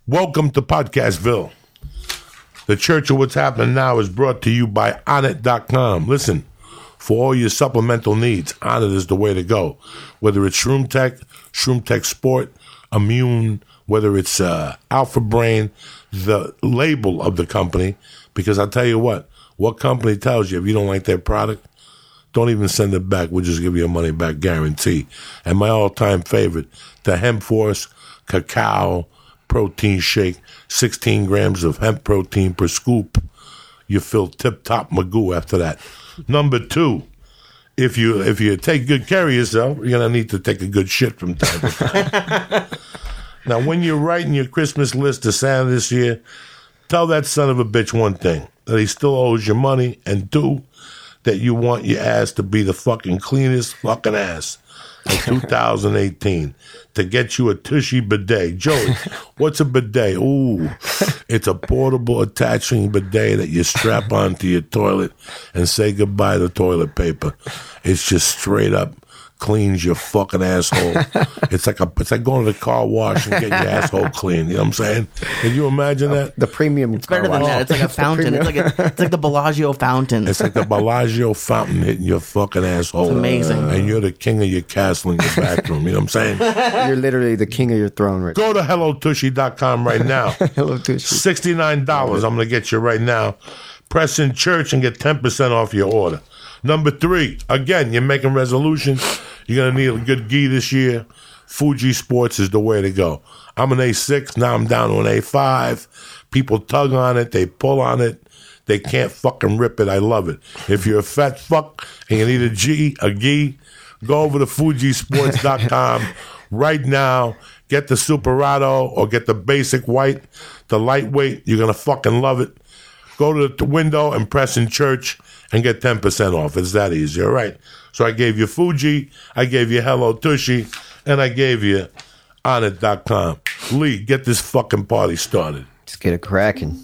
Welcome to Podcastville. The Church of What's Happening Now is brought to you by Onnit.com. Listen, for all your supplemental needs, Onnit is the way to go. Whether it's Shroom Tech Sport, Immune, whether it's Alpha Brain, the label of the company, because I'll tell you what company tells you if you don't like their product, don't even send it back. We'll just give you a money back guarantee. And my all-time favorite, the Hemp Force Cacao Protein Shake, 16 grams of hemp protein per scoop. You feel tip-top magoo after that. Number 2, if you take good care of yourself, you're going to need to take a good shit from time to time. Now, when you're writing your Christmas list to Santa this year, tell that son of a bitch one thing, that he still owes you money, and 2, that you want your ass to be the fucking cleanest fucking ass of 2018 to get you a Tushy bidet. Joey, what's a bidet? Ooh, it's a portable attaching bidet that you strap onto your toilet and say goodbye to toilet paper. It's just straight up cleans your fucking asshole. It's like going to the car wash and getting your asshole clean. You know what I'm saying? Can you imagine that? The premium. It's better than that. It's like a fountain. It's like the Bellagio fountain. It's like the Bellagio fountain hitting your fucking asshole. It's amazing. And you're the king of your castle in your bathroom. You know what I'm saying? You're literally the king of your throne right now. Go to HelloTushy.com right now. Hello Tushy. $69. I'm going to get you right now. Press in church and get 10% off your order. Number 3, again, you're making resolutions. You're going to need a good gi this year. Fuji Sports is the way to go. I'm an A6. Now I'm down to an A5. People tug on it. They pull on it. They can't fucking rip it. I love it. If you're a fat fuck and you need a gi, go over to Fujisports.com right now. Get the Superado or get the basic white, the lightweight. You're going to fucking love it. Go to the window and press in church and get 10% off. It's that easy, all right? So I gave you Fuji, I gave you Hello Tushy, and I gave you Onnit.com. Lee, get this fucking party started. Let's get it cracking.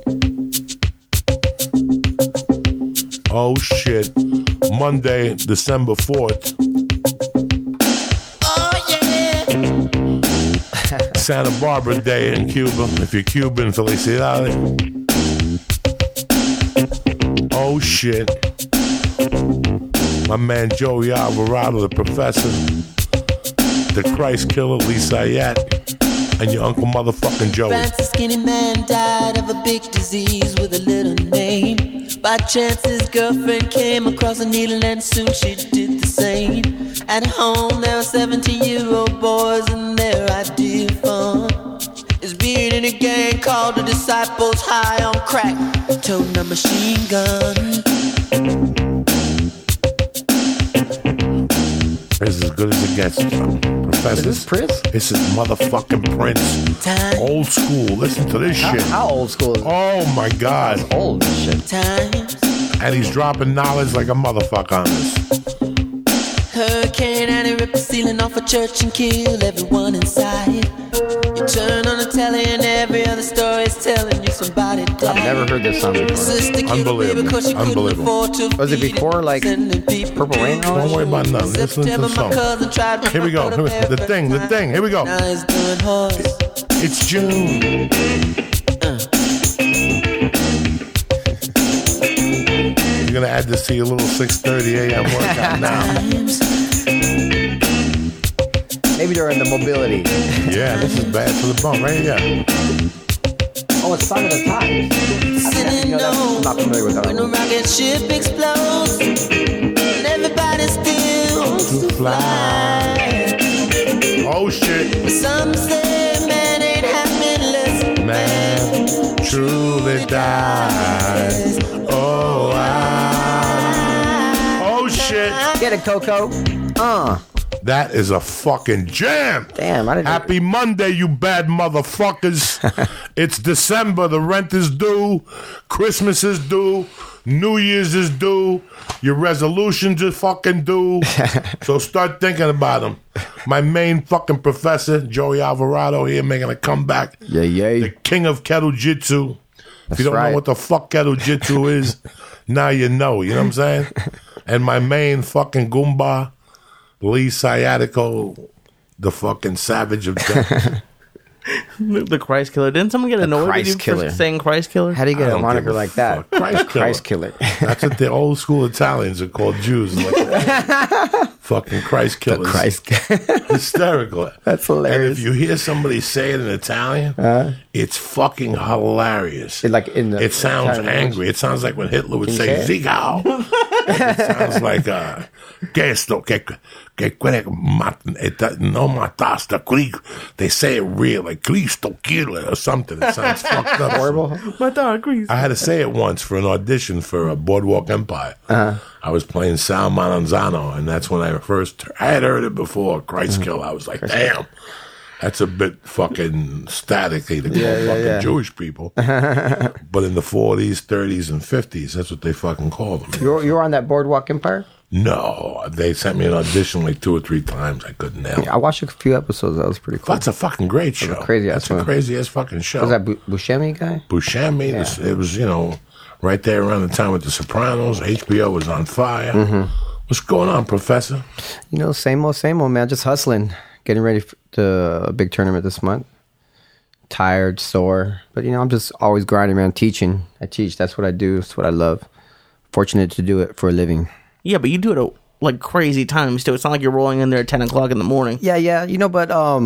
Oh, shit. Monday, December 4th. Oh, yeah. Santa Barbara Day in Cuba. If you're Cuban, felicidades. Oh, shit. My man Joey Alvarado, the professor, the Christ killer, Lee Sayat, and your Uncle Motherfucking Joey. Fancy skinny man died of a big disease with a little name. By chance his girlfriend came across a needle and soon she did the same. At home there were 17-year-old boys and their idea of fun is being in a gang called the Disciples, high on crack, toting a machine gun. It's as good as it gets, Professor. Is this Prince? This is motherfucking Prince. Time. Old school. Listen to this shit. How old school is it? Oh, my God. That's old shit. Times. And he's dropping knowledge like a motherfucker on this. Hurricane and he ripped the ceiling off a church and killed everyone inside. You turn on the telly and every other story is telling you somebody died. I've never heard this song before. Unbelievable. Unbelievable. Was it before, like, Purple Rain and all that Don't worry shit? about nothing. Listen to the song. Here we go. The thing. Here we go. It's June. You're going to add this to your little 6:30 a.m. workout now. Maybe during the mobility. Yeah, this is bad for the bump, right? Yeah. Oh, it's Song of the Times. I'm not familiar with that when a one. rocket ship explodes and everybody still To fly. Oh, shit. Some say man ain't happiness. Man truly dies. Oh, oh, shit. Get it, Coco. That is a fucking jam. Damn, I didn't. Happy Monday, you bad motherfuckers. It's December. The rent is due. Christmas is due. New Year's is due. Your resolutions are fucking due. So start thinking about them. My main fucking professor, Joey Alvarado, here making a comeback. Yeah. The king of kettle jitsu. If you don't know what the fuck kettle jitsu is, now you know. You know what I'm saying? And my main fucking Goomba, Lee Sciatico, the fucking savage of death. The Christ Killer. Didn't someone get annoyed with you Christ Killer. for saying Christ Killer? How do you I get a don't moniker give a like that? fuck. Christ Killer. That's what the old school Italians are called, Jews. Like, fucking Christ killers. Christ. Hysterical. That's And hilarious. if you hear somebody say it in Italian, it's fucking hilarious. Like in the It sounds Italian angry. It sounds like when Hitler would Can you say say "Zigao." It sounds like "Questo que quelle no mataste Cristo." They say it real, like "Cristo killer" or something. It sounds fucked up. Horrible. I had to say it once for an audition for a Boardwalk Empire. I was playing Sal Maranzano, and that's when I had heard it before, Christ Killer. I was like, damn, that's a bit fucking staticky to call fucking Jewish people. But in the 40s, 30s, and 50s, that's what they fucking call them. You were on that Boardwalk Empire? No, they sent me an audition like 2 or 3 times. I couldn't nail it. I watched a few episodes. That was pretty cool. That's a fucking great show. That's a crazy ass fucking show. Was that Buscemi guy? Buscemi. Yeah. It was, right there around the time with The Sopranos. HBO was on fire. What's going on, Professor? Same old, man. Just hustling. Getting ready for a big tournament this month. Tired, sore. But, I'm just always grinding, man. Teaching. I teach. That's what I do. That's what I love. Fortunate to do it for a living. Yeah, but you do it at like crazy times too. It's not like you're rolling in there at 10 o'clock in the morning. Yeah. But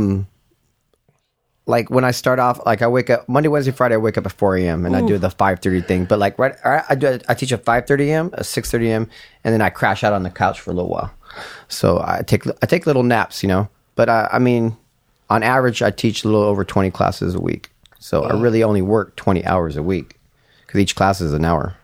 like when I start off, like I wake up Monday, Wednesday, Friday. I wake up at 4 a.m. and I do the 5:30 thing. But like I teach at 5:30 a.m., at 6:30 a.m., and then I crash out on the couch for a little while. So I take little naps, But I mean, on average, I teach a little over 20 classes a week. So I really only work 20 hours a week because each class is an hour.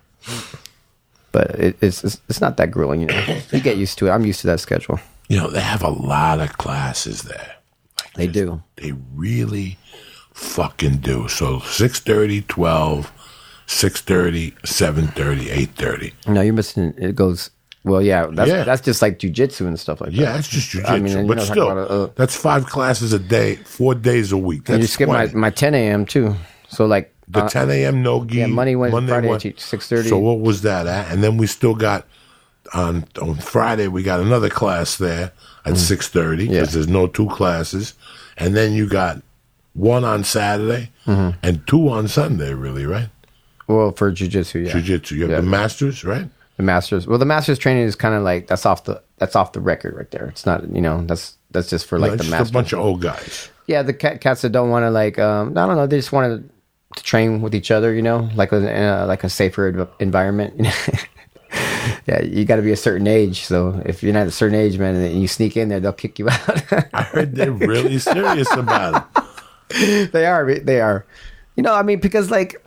But it's not that grueling, You get used to it. I'm used to that schedule. They have a lot of classes there. They do. They really fucking do. So 6:30, 12, 6:30, 7:30, 8:30. No, you're missing. It goes. Well, that's just like jujitsu and stuff like that. Yeah, it's just jujitsu. I mean, but still, that's 5 classes a day, 4 days a week. That's and you skip 20. my 10 a.m. too. So like The 10 a.m. no-gi. Yeah, Monday, Wednesday, Friday, I teach 6:30. So what was that at? And then we still got, on Friday, we got another class there at 6:30 because there's no 2 classes. And then you got 1 on Saturday and 2 on Sunday, really, right? Well, for jiu-jitsu, yeah. Jiu-jitsu. You have the Masters, right? The Masters. Well, the Masters training is kind of like, that's off the record right there. It's not, that's just for like the just Masters. a bunch of old guys. Yeah, the cats that don't want to like, I don't know, they just want to train with each other, like a safer environment. Yeah, you got to be a certain age. So if you're not a certain age, man, and you sneak in there, they'll kick you out. I heard they're really serious about it. They are. Because like,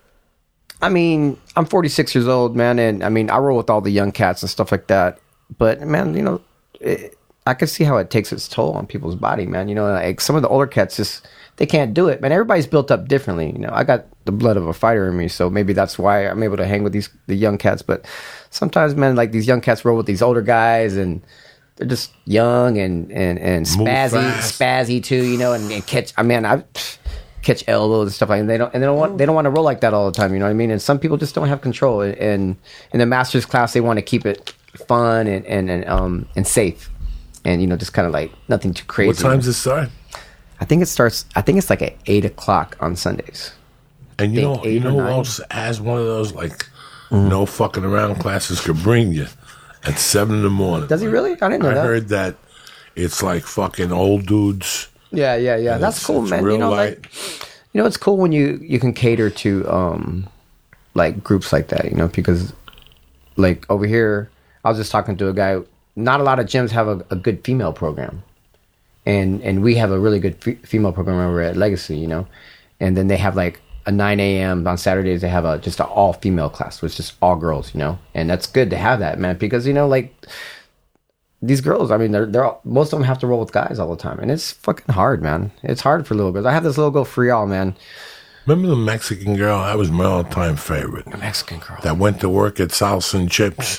I'm 46 years old, man, and I roll with all the young cats and stuff like that. But man, I can see how it takes its toll on people's body, man. Like some of the older cats just, they can't do it, man. Everybody's built up differently. I got the blood of a fighter in me, so maybe that's why I'm able to hang with the young cats. But sometimes, man, like these young cats roll with these older guys, and they're just young and spazzy too, and catch. I catch elbows and stuff like that. They don't want to roll like that all the time. You know what I mean? And some people just don't have control. And in the Masters class, they want to keep it fun and safe, and just kind of like nothing too crazy. What time does it start? I think it's like at 8 o'clock on Sundays. And you know who else has one of those like no fucking around classes could bring you at 7 in the morning? Does he really? I didn't know that. I heard that it's like fucking old dudes. Yeah. That's cool, man. Real light. It's cool when you can cater to like groups like that, because like over here, I was just talking to a guy. Not a lot of gyms have a good female program. And we have a really good female program over at Legacy, and then they have like a 9 a.m. on Saturdays. They have just an all female class, which is just all girls, and that's good to have that, man, because like these girls, they're all, most of them have to roll with guys all the time, and it's fucking hard, man. It's hard for little girls. I have this little girl Frial, man. Remember the Mexican girl? That was my all-time favorite. The Mexican girl that went to work at Salsa and Chips.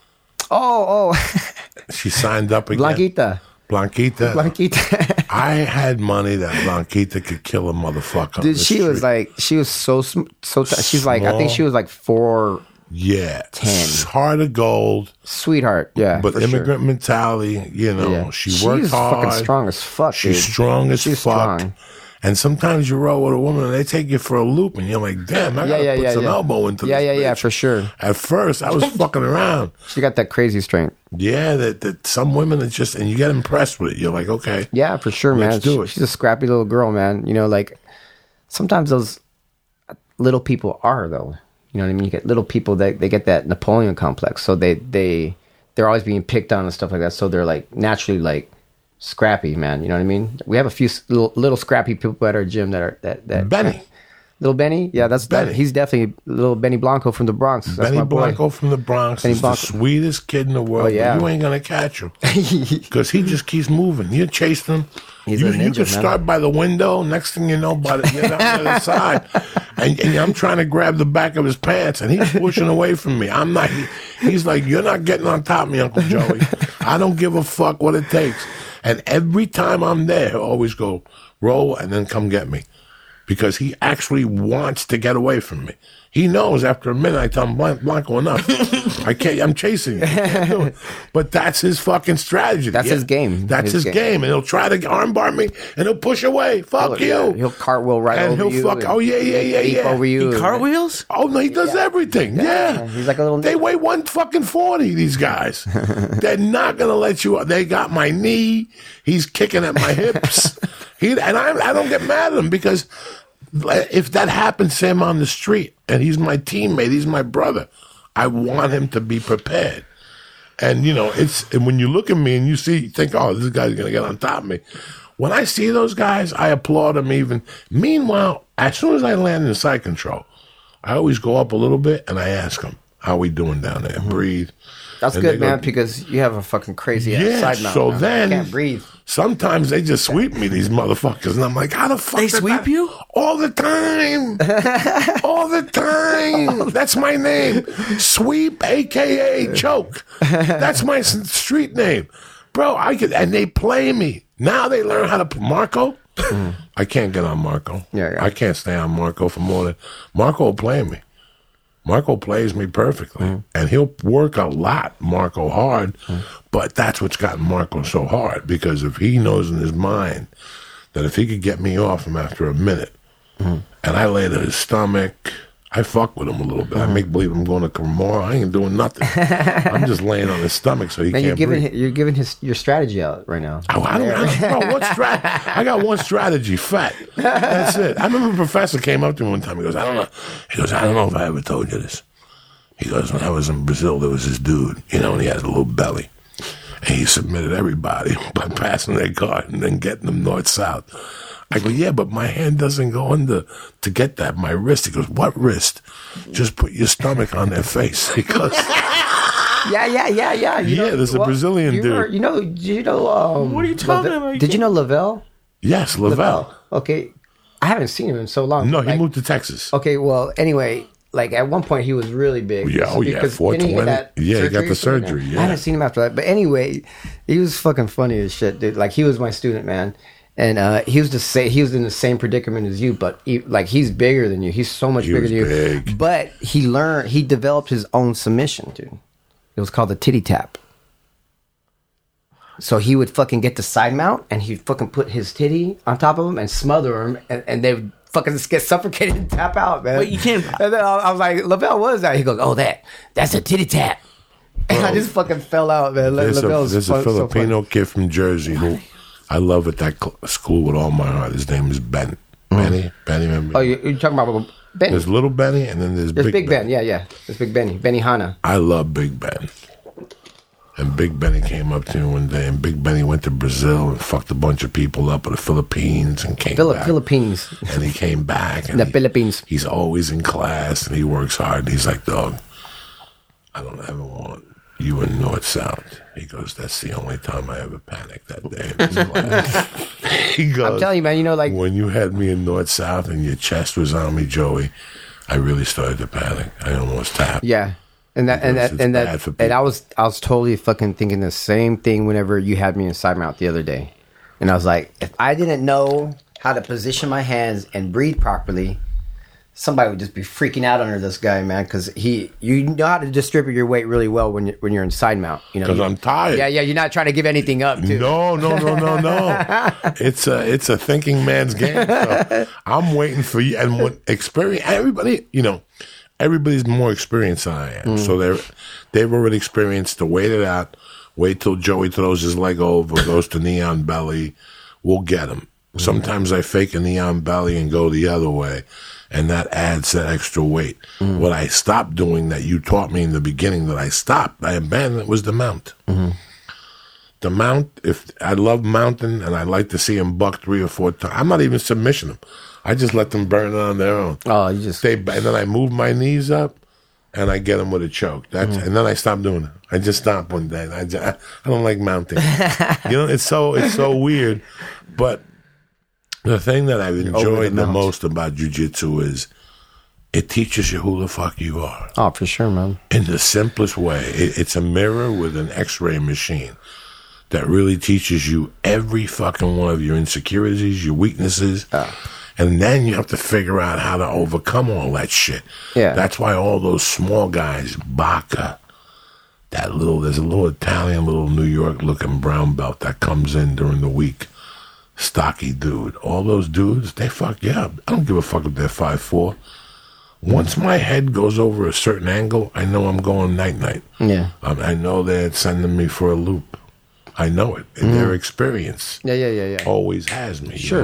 Oh. She signed up again. Blanquita. I had money that Blanquita could kill a motherfucker. Dude, she was so she's like, I think she was like 4. Yeah, 10. Heart of gold, sweetheart. Yeah, but immigrant mentality. She worked hard. Fucking strong as fuck. She's strong as fuck. Strong. And sometimes you roll with a woman and they take you for a loop, and you're like, damn, I gotta put some elbow into this bitch. For sure. At first, I was fucking around. She got that crazy strength. Yeah, that some women are just, and you get impressed with it. You're like, okay. Yeah, for sure, man. Let's do it. She's a scrappy little girl, man. You know, like, sometimes those little people are, though. You know what I mean? You get little people that they get that Napoleon complex. So they're always being picked on and stuff like that. So they're, like, naturally, like, scrappy, man. You know what I mean? We have a few little scrappy people at our gym that are that Benny. Little Benny, yeah, that's Benny. he's definitely little Benny Blanco from the Bronx. That's Benny my boy. Blanco from the Bronx Benny is Blanco. the sweetest kid in the world. Oh, yeah. But you ain't gonna catch him because he just keeps moving. You chase him. He's you a ninja, you can man. start by the window. Next thing you know, you're down the other side, and I'm trying to grab the back of his pants, and he's pushing away from me. I'm not. He's like, you're not getting on top of me, Uncle Joey. I don't give a fuck what it takes. And every time I'm there, he'll always go, roll, and then come get me. Because he actually wants to get away from me. He knows after a minute I tell him, Blanco, enough. I can't, I'm chasing you. I can't do it. But that's his fucking strategy. That's his game. That's his game. And he'll try to armbar me, and he'll push away. Fuck you. Yeah, he'll cartwheel right and over he'll you. fuck, oh, yeah. Over you. He cartwheels? Oh, no, he does everything. Yeah. He's like a little... They weigh 140, these guys. They're not going to let you... They got my knee. He's kicking at my hips. I don't get mad at him because if that happens to him on the street and he's my teammate, he's my brother, I want him to be prepared. And, you know, and when you look at me and you think, oh, this guy's going to get on top of me. When I see those guys, I applaud them even. Meanwhile, as soon as I land in side control, I always go up a little bit and I ask them, how we doing down there? Breathe. That's And good, they go, man, because you have a fucking crazy ass side mount. so man. then You can't breathe. sometimes they just sweep me, these motherfuckers, and I'm like, how the fuck They did sweep that- you? all the time, all the time? That's my name, Sweep, aka Choke. That's my street name, bro. And they play me. Now they learn how to Marco. I can't get on Marco. Yeah. I can't stay on Marco for more than Marco will play me. Marco plays me perfectly, and he'll work a lot, Marco, hard, but that's what's gotten Marco so hard, because if he knows in his mind that if he could get me off him after a minute, and I lay to his stomach, I fuck with him a little bit. I make believe I'm going to Cremora. I ain't doing nothing. I'm just laying on his stomach so he Man, can't breathe. you're giving your strategy out right now. Oh, I got one strategy, fat. That's it. I remember a professor came up to me one time. He goes, I don't know if I ever told you this. He goes, when I was in Brazil, there was this dude, you know, and he had a little belly. And he submitted everybody by passing their card and then getting them north-south. I go, yeah, but my hand doesn't go under to get that. My wrist. He goes, what wrist? Just put your stomach on their face. He goes, Yeah. there's a Brazilian dude. What What are you talking about? Did you know Lavelle? Yes, Lavelle. Okay. I haven't seen him in so long. No, he Like, moved to Texas. Okay, well, anyway, like at one point he was really big. Yeah, oh, yeah, Because 420. didn't he get that Yeah, he got the or something? surgery, yeah. I haven't seen him after that. But anyway, he was fucking funny as shit, dude. Like he was my student, man. And he was he was in the same predicament as you, but he's bigger than you. He's so much He bigger was than you. big. But he developed his own submission, dude. It was called the titty tap. So he would fucking get the side mount and he'd fucking put his titty on top of him and smother him, and they would fucking just get suffocated and tap out, man. Wait, you can't- And then I was like, Lavelle, what is that? He goes, oh, that's a titty tap. And I just fucking fell out, man. There's Lavelle's a so Filipino kid from Jersey who I love at that school with all my heart. His name is Ben. Benny, remember? Oh, you're talking about Benny? There's little Benny, and then there's Big Ben. Yeah. There's Big Benny. Benny Hanna. I love Big Ben. And Big Benny came up to me one day, and Big Benny went to Brazil and fucked a bunch of people up in the Philippines and came back. Philippines. And he came back. And The Philippines. He's always in class, and he works hard. And he's like, dog, I don't ever want you in North-South. He goes, that's the only time I ever panicked that day in his class. He goes, I'm telling you, man, you know, like... when you had me in North-South and your chest was on me, Joey, I really started to panic. I almost tapped. Yeah. And Because it's bad for people. I was totally fucking thinking the same thing whenever you had me in side mount the other day. And I was like, if I didn't know how to position my hands and breathe properly, somebody would just be freaking out under this guy, man, because you know how to distribute your weight really well when you're in side mount. You know, Because I'm tired. Yeah, you're not trying to give anything up, too. No. It's a thinking man's game. So I'm waiting for you. And when experience, everybody, everybody's more experienced than I am. So they've already experienced to wait it out. Wait till Joey throws his leg over, goes to neon belly. We'll get him. Sometimes I fake a neon belly and go the other way, and that adds that extra weight. What I stopped doing that you taught me in the beginning that I abandoned, was the mount. The mount, if I love mounting and I like to see them buck 3 or 4 times, I'm not even submission them. I just let them burn it on their own. Oh, you just... And then I move my knees up, and I get them with a choke. And then I stop doing it. I just stop one day. I don't like mounting. It's so weird. But the thing that I've enjoyed the most about jiu-jitsu is it teaches you who the fuck you are. Oh, for sure, man. In the simplest way. It's a mirror with an x-ray machine that really teaches you every fucking one of your insecurities, your weaknesses. And then you have to figure out how to overcome all that shit. Yeah. That's why all those small guys, Baca, there's a little Italian, little New York looking brown belt that comes in during the week. Stocky dude. All those dudes, they fuck you up. I don't give a fuck if they're 5'4". Once my head goes over a certain angle, I know I'm going night-night. Yeah. I know they're sending me for a loop. I know it. And their experience Yeah. always has me. Sure.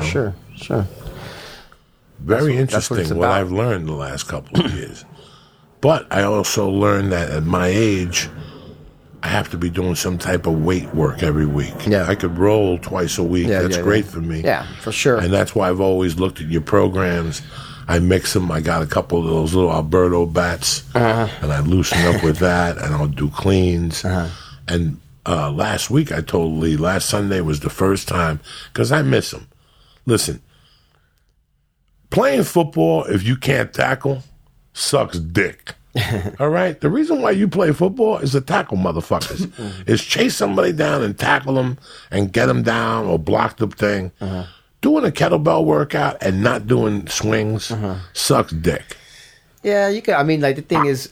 Very That's what it's interesting what about. I've learned the last couple of years. But I also learned that at my age, I have to be doing some type of weight work every week. Yeah. I could roll twice a week. That's great for me. Yeah, for sure. And that's why I've always looked at your programs. I mix them. I got a couple of those little Alberto bats, and I loosen up with that, and I'll do cleans. And last week, I told Lee, last Sunday was the first time, because I miss him. Listen, playing football, if you can't tackle, sucks dick. All right? The reason why you play football is to tackle motherfuckers. Is chase somebody down and tackle them and get them down or block the thing. Doing a kettlebell workout and not doing swings sucks dick. Yeah, you can. I mean, like, the thing is,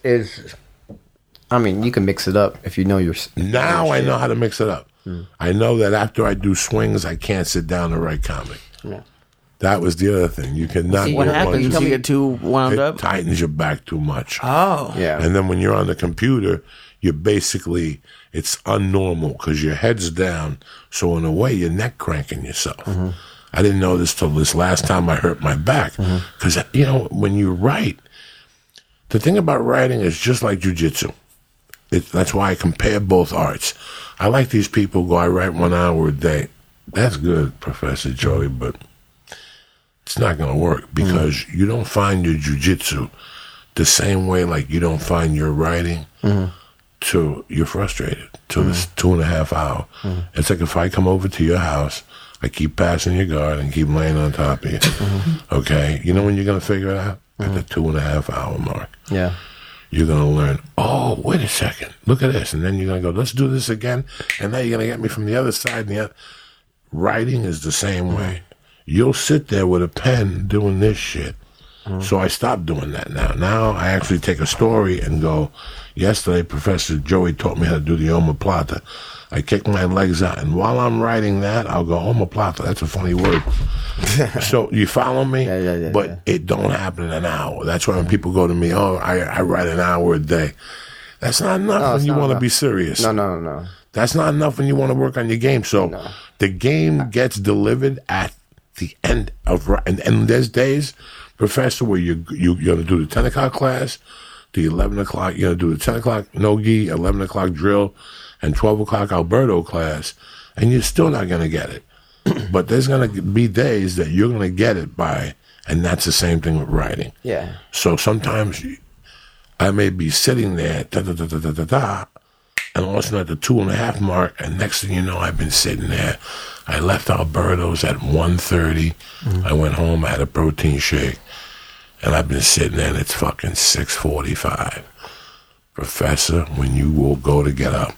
I mean, you can mix it up if you know your. Now I know how to mix it up. I know that after I do swings, I can't sit down and write comic. Yeah. That was the other thing. You cannot. What do happens? lunges. You get too wound It up? tightens your back too much. Oh. Yeah. And then when you're on the computer, you're basically, it's unnormal because your head's down. So in a way, you're neck cranking yourself. I didn't know this till this last time I hurt my back. Because, when you write, the thing about writing is just like jiu-jitsu. That's why I compare both arts. I like these people who go, I write 1 hour a day. That's good, Professor Joey, but it's not going to work because you don't find your jiu-jitsu the same way like you don't find your writing till you're frustrated, till this 2.5 hour. It's like if I come over to your house, I keep passing your guard and keep laying on top of you. Okay? You know when you're going to figure it out? At the 2.5 hour mark. Yeah. You're going to learn, oh, wait a second, look at this. And then you're going to go, let's do this again. And now you're going to get me from the other side. And the other. Writing is the same way. You'll sit there with a pen doing this shit. So I stopped doing that now. Now I actually take a story and go, yesterday Professor Joey taught me how to do the omoplata. I kick my legs out, and while I'm writing that, I'll go, omoplata, that's a funny word. So you follow me? Yeah. But it don't happen in an hour. That's why when people go to me, I write an hour a day. That's not enough when you want to be serious. No. That's not enough when you want to work on your game. So the game gets delivered at the end of, and there's days, Professor, where you're going to do the 10 o'clock class, the 11 o'clock, you're going to do the 10 o'clock no-gi, 11 o'clock drill, and 12 o'clock Alberto class, and you're still not going to get it. But there's going to be days that you're going to get it by, and that's the same thing with writing. Yeah. So sometimes I may be sitting there, and all of a sudden at the 2.5 mark, and next thing you know, I've been sitting there. I left Alberto's at 1:30. I went home, I had a protein shake, and I've been sitting there, and it's fucking 6:45. Professor, when you will go to get up,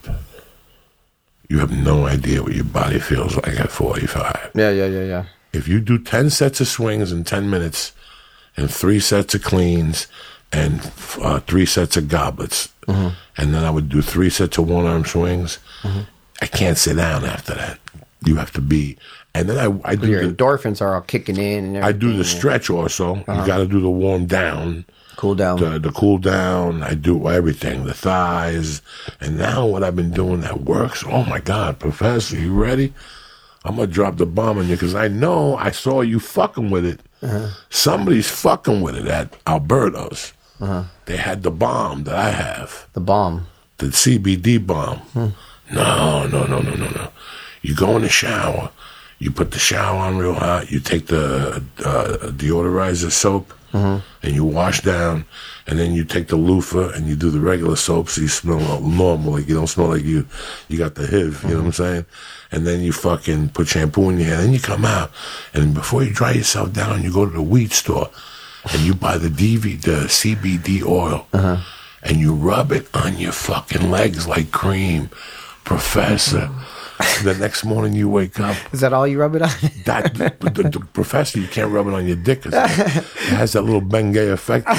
you have no idea what your body feels like at 45. Yeah. If you do 10 sets of swings in 10 minutes, and 3 sets of cleans and 3 sets of goblets. And then I would do 3 sets of one-arm swings. I can't sit down after that. You have to be. And then I do Your the, endorphins are all kicking in. And I do the everything. stretch also. You got to do the warm down. Cool down. The cool down. I do everything. The thighs. And now what I've been doing that works. Oh, my God, Professor, you ready? I'm going to drop the bomb on you because I know I saw you fucking with it. Somebody's fucking with it at Alberto's. They had the bomb that I have. The bomb. The CBD bomb. No. You go in the shower. You put the shower on real hot. You take the deodorizer soap and you wash down. And then you take the loofah and you do the regular soap so you smell normal. Like you don't smell like you got the HIV. You know what I'm saying? And then you fucking put shampoo in your hair. Then you come out. And before you dry yourself down, you go to the weed store and you buy the CBD oil. And you rub it on your fucking legs like cream. Professor. The next morning you wake up. Is that all you rub it on? The Professor, you can't rub it on your dick 'cause it has that little Bengay effect.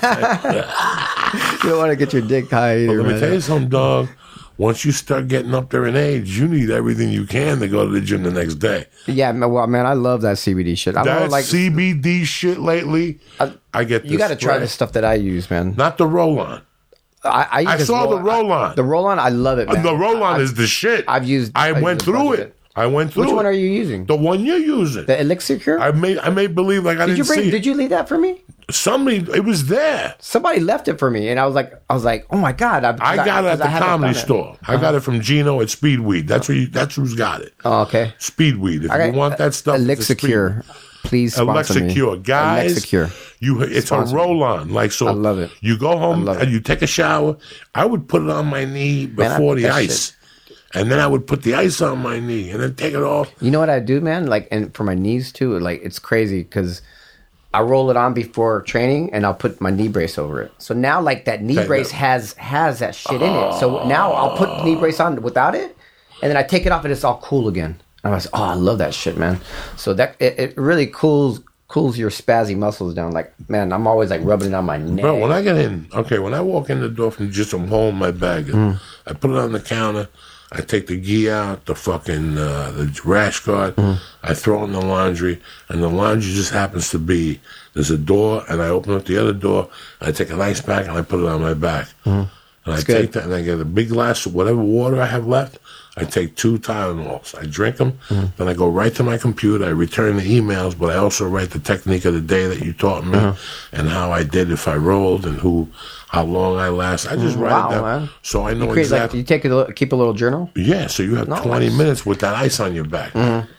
You don't want to get your dick high either, But let me man. tell you something, dog. Once you start getting up there in age, you need everything you can to go to the gym the next day. Yeah, well, man, I love that CBD shit. I That don't like. CBD shit lately, I get this. You got to try spray. the stuff that I use, man. Not the roll-on. I use this saw the roll-on. The roll-on, I love it, man. The roll-on is the shit. I've used. I went used a through bunch of it. I went through Which it. one are you using? The one you're using. The Elixir Cure? I made believe like I Did you didn't see it. Did you leave that for me? Somebody, it was there. Somebody left it for me, and I was like, oh my god! I got it at the comedy store. I got it from Gino at Speedweed. That's who's got it. Oh, okay. Speedweed. If you want that stuff, Elixir Cure, please sponsor me. Elixir Cure, guys. Elixir Cure. It's Sponsor a me. roll-on. Like so, I love it. You go home love and it. you take a shower. I would put it on my knee Man, before the that ice, and then I would put the ice on my knee and then take it off. You know what I do, man? Like, and for my knees too. Like, it's crazy because I roll it on before training, and I'll put my knee brace over it. So now, like, that knee brace has that shit in it. So now I'll put the knee brace on without it, and then I take it off, and it's all cool again. And I was, I love that shit, man. So that it really cools your spazzy muscles down. Like, man, I'm always like rubbing it on my neck. Bro, when I get in, when I walk in the door from just I'm holding my bag, I put it on the counter. I take the gi out, the fucking the rash guard. I throw it in the laundry, and the laundry just happens to be there's a door, and I open up the other door. And I take an ice pack and I put it on my back, and I take that and I get a big glass of whatever water I have left. I take 2 Tylenols. I drink them. Then I go right to my computer. I return the emails, but I also write the technique of the day that you taught me and how I did if I rolled and how long I last. I just write it down man. so I know You create, exactly. you keep a little journal. Yeah, so you have 20 Nice. minutes with that ice on your back.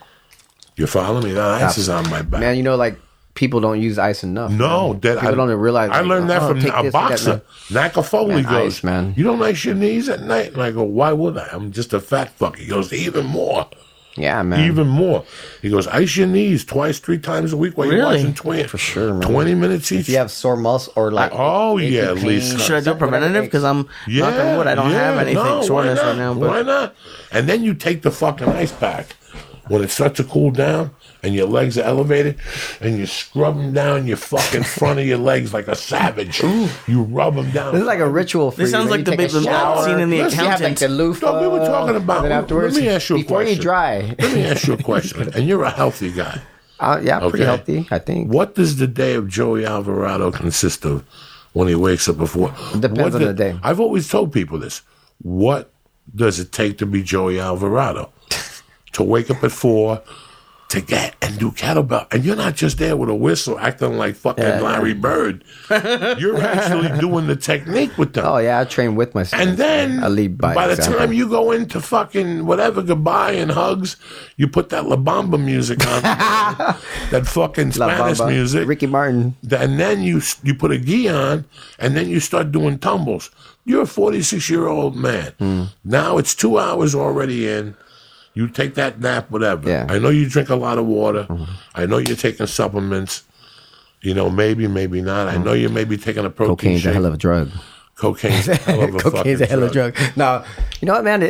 You follow me? That ice is on my back. Man, you know, like, people don't use ice enough. No, man. People don't realize. I like, learned that from take a this, boxer. Naka Foley Man, goes, ice, man. You don't ice your knees at night? And I go, why would I? I'm just a fat fuck. He goes, even more. Yeah, man. Even more. He goes, ice your knees 2-3 times a week while you're Really? watching Twin. For sure, man. 20 minutes each. If you have sore muscle or like, Oh, achy yeah, pain Lisa. or Should I do something, preventative? Because I'm knock on wood. I don't have anything no, soreness why not? right now. But Why not? And then you take the fucking ice pack when it starts to cool down and your legs are elevated and you scrub them down your fucking front of your legs like a savage. You rub them down. This is like a ritual for This you. sounds man. like You the take a big shower. scene in The You have like Accountant. the loofah. No, we were talking about. And then afterwards, let me ask you a before question. you dry. Let me ask you a question. And you're a healthy guy. Yeah, pretty Okay. healthy, I think. What does the day of Joey Alvarado consist of when he wakes up before? Depends on the day. I've always told people this. What does it take to be Joey Alvarado? To wake up at 4, to get and do kettlebell. And you're not just there with a whistle acting like fucking Larry Bird. You're actually doing the technique with them. Oh yeah, I train with my students. And then, I lead by the example. time you go into fucking whatever, goodbye and hugs, you put that La Bamba music on. That fucking La Spanish Bamba, music. Ricky Martin. And then you put a gi on, and then you start doing tumbles. You're a 46-year-old man. Now it's 2 hours already in. You take that nap, whatever. Yeah. I know you drink a lot of water. I know you're taking supplements. You know, maybe not. I know you may be taking a protein Cocaine's shake. a hell of a drug. Cocaine's a hell of a Cocaine's a hell of a fucking drug. No, you know what, man?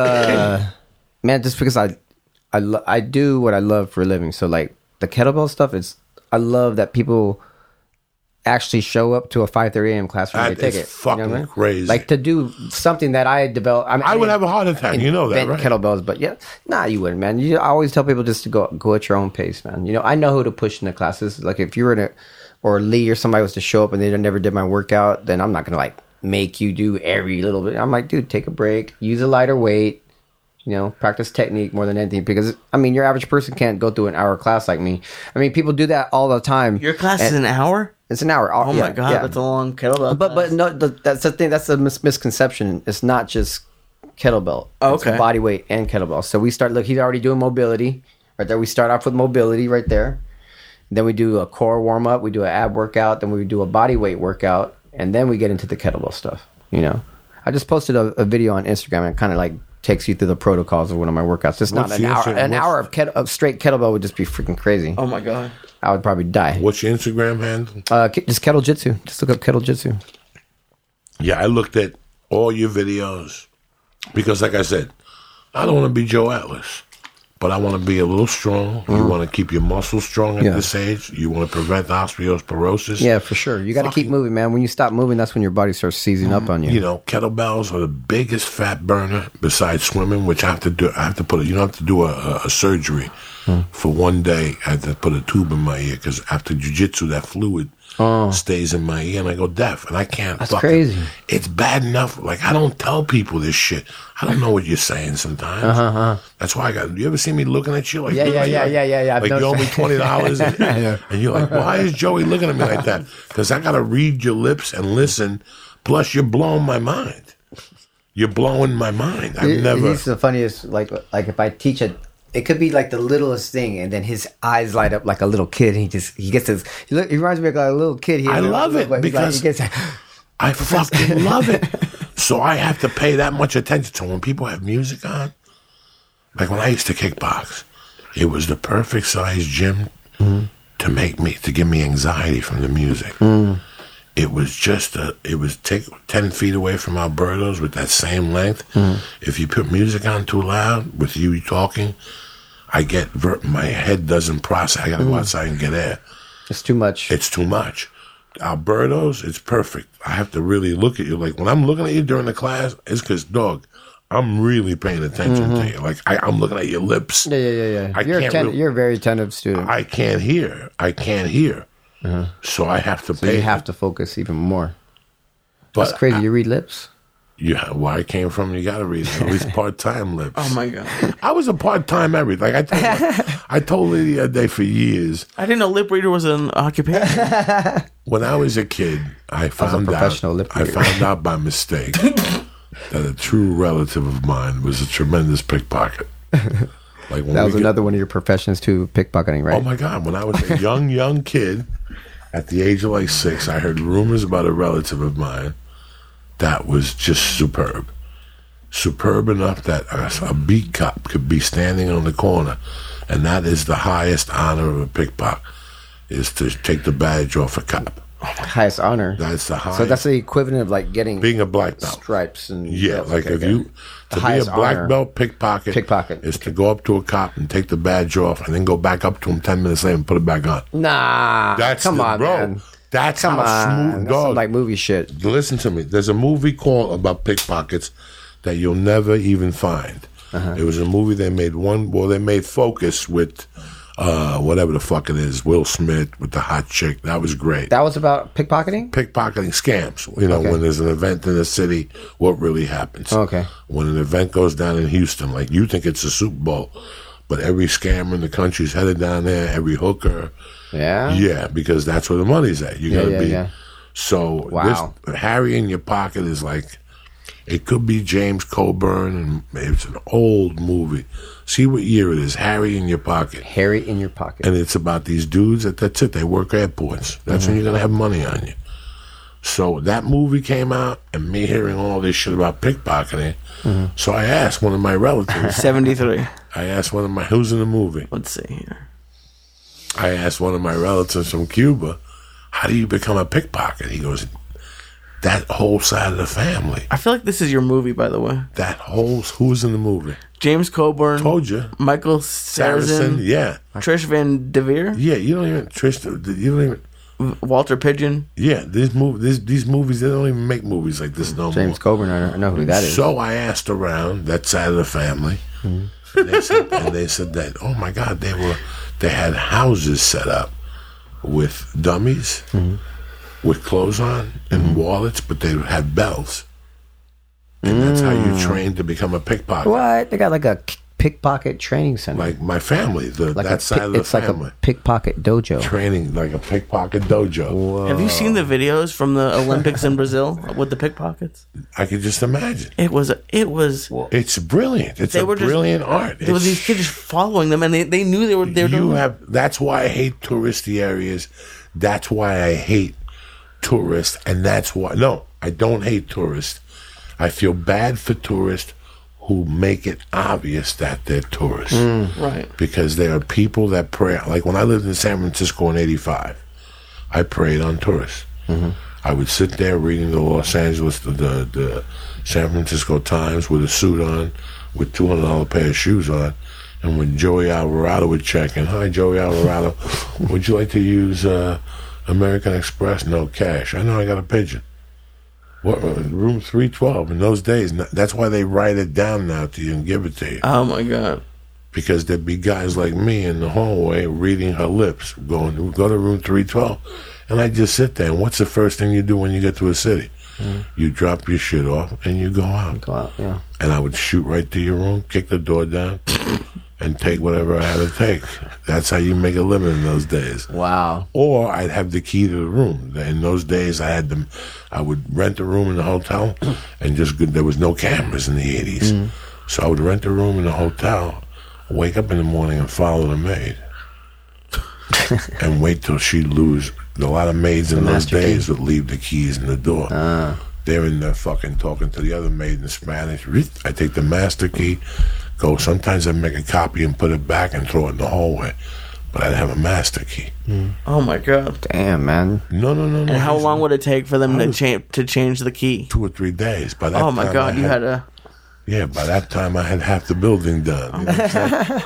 Man, just because I do what I love for a living. So like the kettlebell stuff, I love that people actually show up to a 5:30 a.m. class when That they take is it. fucking crazy. Like to do something that I developed. I would have a heart attack. You know that, right? Kettlebells, but yeah, nah, you wouldn't, man. I always tell people just to go at your own pace, man. You know, I know who to push in the classes. Like if you were or Lee or somebody was to show up and they never did my workout, then I'm not gonna like make you do every little bit. I'm like, dude, take a break, use a lighter weight. You know, practice technique more than anything because, I mean, your average person can't go through an hour class like me. I mean, people do that all the time. Your class is an hour? It's an hour. Oh, my God. That's a long kettlebell But class. no, that's the thing. That's a misconception. It's not just kettlebell. Oh, It's okay. body weight and kettlebell. So we start, look, he's already doing mobility right there. We start off with mobility right there. Then we do a core warm up. We do an ab workout. Then we do a body weight workout. And then we get into the kettlebell stuff, you know. I just posted a video on Instagram and it kind of like takes you through the protocols of one of my workouts. It's not an hour. An hour of straight kettlebell would just be freaking crazy. Oh, my God. I would probably die. What's your Instagram handle? Just Kettle Jitsu. Just look up Kettle Jitsu. Yeah, I looked at all your videos because, like I said, I don't want to be Joe Atlas, but I want to be a little strong. You want to keep your muscles strong at this age. You want to prevent osteoporosis. Yeah, for sure. You got to keep moving, man. When you stop moving, that's when your body starts seizing up on you. You know, kettlebells are the biggest fat burner besides swimming, which I have to do. I have to put. You don't have to do a surgery for one day. I have to put a tube in my ear because after jiu-jitsu, that fluid stays in my ear, and I go deaf, and I can't. That's crazy. It's bad enough. Like I don't tell people this shit. I don't know what you're saying sometimes. That's why I got. You ever see me looking at you like Yeah. I've like you owe me noticed. $20, and you're like, why is Joey looking at me like that? Because I got to read your lips and listen. Plus, you're blowing my mind. You're blowing my mind. I've never. He's the funniest. Like if I teach it could be like the littlest thing, and then his eyes light up like a little kid. And he gets his. He reminds me of like a little kid. I love it because I fucking love it. So I have to pay that much attention. So when people have music on, like when I used to kickbox, it was the perfect size gym to give me anxiety from the music. It was just it was take 10 feet away from Alberto's with that same length. If you put music on too loud with you talking, I get my head doesn't process. I gotta go outside and get air. It's too much. It's too much. Alberto's, it's perfect. I have to really look at you. Like when I'm looking at you during the class, it's because, dog, I'm really paying attention to you. Like I'm looking at your lips. Yeah. You're a very attentive student. I can't hear. So I have to pay. You have to focus even more. But That's crazy. You read lips? Yeah, where I came from, you got to read it. At least part-time lips. Oh, my God. I was a part-time everything. Like I told Lady the other day for years. I didn't know lip reader was an occupation. When I was a kid, I found out by mistake that a true relative of mine was a tremendous pickpocket. Like when That was another one of your professions too, pickpocketing, right? Oh my God! When I was a young kid, at the age of like 6, I heard rumors about a relative of mine that was just superb enough that a beat cop could be standing on the corner, and that is the highest honor of a pickpocket, is to take the badge off a cop. Highest honor. That's the highest. So that's the equivalent of like being a black belt. Stripes and Yeah, like if you to be a highest black honor. belt pickpocket is to go up to a cop and take the badge off, and then go back up to him 10 minutes later and put it back on. Nah, come on, bro. man. That's Come how on, smooth, that's some, dog. like movie shit. Listen to me. There's a movie called about pickpockets that you'll never even find. It was a movie they made they made Focus with whatever the fuck it is, Will Smith with the hot chick. That was great. That was about pickpocketing? Pickpocketing scams. You know, when there's an event in the city, what really happens. Okay. When an event goes down in Houston, like you think it's a Super Bowl, but every scammer in the country's headed down there, every hooker. Yeah? Yeah, because that's where the money's at. You gotta be. Yeah. So Wow. this Harry in Your Pocket is like, it could be James Coburn, and it's an old movie. See what year it is. Harry in Your Pocket. Harry in Your Pocket. And it's about these dudes that's it. They work airports. That's when you're gonna have money on you. So that movie came out, and me hearing all this shit about pickpocketing. So I asked one of my relatives. 73. I asked one of my who's in the movie. Let's see here. I asked one of my relatives from Cuba, how do you become a pickpocket? He goes, that whole side of the family. I feel like this is your movie, by the way. That whole, who's in the movie? James Coburn. Told you. Michael Sarrazin. Yeah. Trish Van Devere. Yeah, you don't even, Trish, you don't even, Walter Pigeon. Yeah, these movies, they don't even make movies like this no more. James Coburn, I know who that is. So I asked around that side of the family, and they said that, oh my God, they had houses set up with dummies, with clothes on and wallets, but they had bells, and that's how you train to become a pickpocket. What? They got like a pickpocket training center. Like my family, Like that side of the it's family. like a pickpocket dojo. Training like a pickpocket dojo. Have you seen the videos from the Olympics in Brazil with the pickpockets? I could just imagine. It was. It's brilliant. It's They a were just- brilliant art. There was these kids just following them, and they knew they were doing. That's why I hate touristy areas. That's why I hate tourists, and that's why. No, I don't hate tourists. I feel bad for tourists who make it obvious that they're tourists. Right. Because there are people that pray. Like when I lived in San Francisco in '85, I preyed on tourists. I would sit there reading the Los Angeles, the San Francisco Times with a suit on, with $200 pair of shoes on, and when Joey Alvarado would check in, hi Joey Alvarado, would you like to use American Express? No cash. I know I got a pigeon. What room 312 in those days? That's why they write it down now to you and give it to you. Oh my God. Because there'd be guys like me in the hallway reading her lips, going, go to room 312. And I just sit there. And what's the first thing you do when you get to a city? You drop your shit off and you go out. Go out, yeah. And I would shoot right to your room, kick the door down, and take whatever I had to take. That's how you make a living in those days. Wow. Or I'd have the key to the room. In those days, I would rent a room in the hotel, and there was no cameras in the 80s. So I would rent a room in the hotel, wake up in the morning and follow the maid. And wait till she'd lose. A lot of maids in those days would leave the keys in the door. They're in there fucking talking to the other maid in Spanish. I take the master key, go. Sometimes I'd make a copy and put it back and throw it in the hallway. But I'd have a master key. Oh my God. Damn, man. No. And how long would it take for them to change the key? 2 or 3 days. By that Oh my time God, you had to. Yeah, by that time I had half the building done. You know what I'm saying?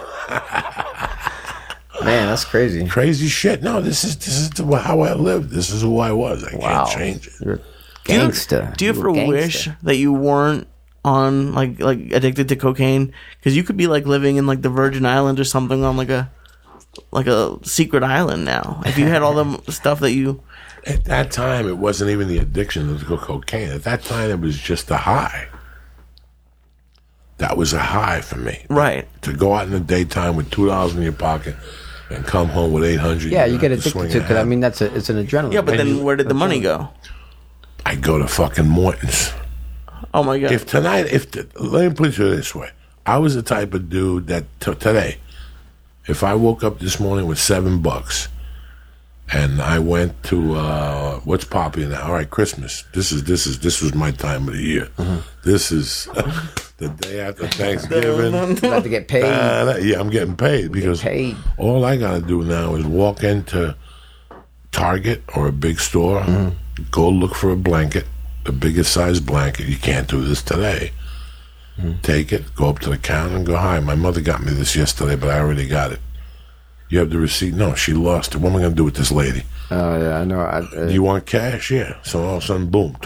Man, that's crazy. Crazy shit. No, this is how I lived. This is who I was. I Wow. can't change it. You're a gangster. Do you ever wish that you weren't on like addicted to cocaine? Because you could be like living in like the Virgin Islands or something on like a secret island now. If you had all the stuff that you. At that time, it wasn't even the addiction of the cocaine. At that time, it was just a high. That was a high for me. Right. To go out in the daytime with $2 in your pocket and come home with 800. Yeah, you get addicted to it because I mean it's an adrenaline. Yeah, but then where did the money go? I go to fucking Morton's. Oh my God. Let me put it this way. I was the type of dude that today, if I woke up this morning with $7 and I went to what's popular now? All right, Christmas. This was my time of the year. This is the day after Thanksgiving. about to get paid. Yeah, I'm getting paid because all I gotta do now is walk into Target or a big store, go look for a blanket, the biggest size blanket. You can't do this today. Take it, go up to the counter and go, hi, my mother got me this yesterday, but I already got it. You have the receipt? No, she lost it. What am I going to do with this lady? Oh, yeah, I know. You want cash? Yeah. So all of a sudden, boom,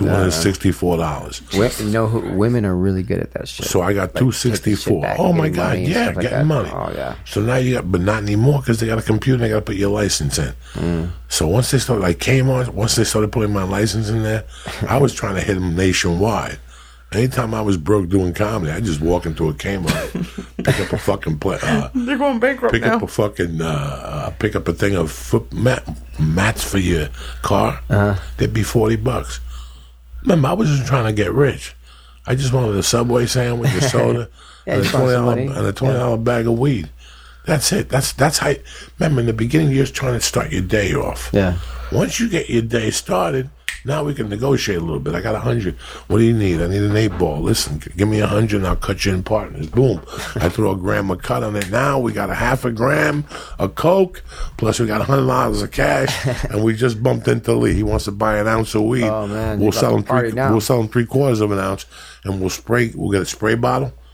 $264. Women are really good at that shit. So I got $264. Oh, my God. Yeah, getting money. Oh, yeah. So now but not anymore because they got a computer and they got to put your license in. So once they started, like Kmart, once they started putting my license in there, I was trying to hit them nationwide. Anytime I was broke doing comedy, I just walk into a Kmart, pick up a fucking They're going bankrupt pick now. up a fucking pick up a thing of mats for your car. They'd be $40. Remember, I wasn't trying to get rich. I just wanted a Subway sandwich, a soda, and a $20 bag of weed. That's it. That's how. Remember, in the beginning, you're just trying to start your day off. Yeah. Once you get your day started, now we can negotiate a little bit. I got 100. What do you need? I need an 8-ball. Listen, give me 100 and I'll cut you in partners. Boom. I throw a gram of cut on it. Now we got a half a gram of Coke, plus we got $100 of cash, and we just bumped into Lee. He wants to buy an ounce of weed. Oh, man. We'll sell him now. We'll sell him 3/4 of an ounce, and we'll get a spray bottle,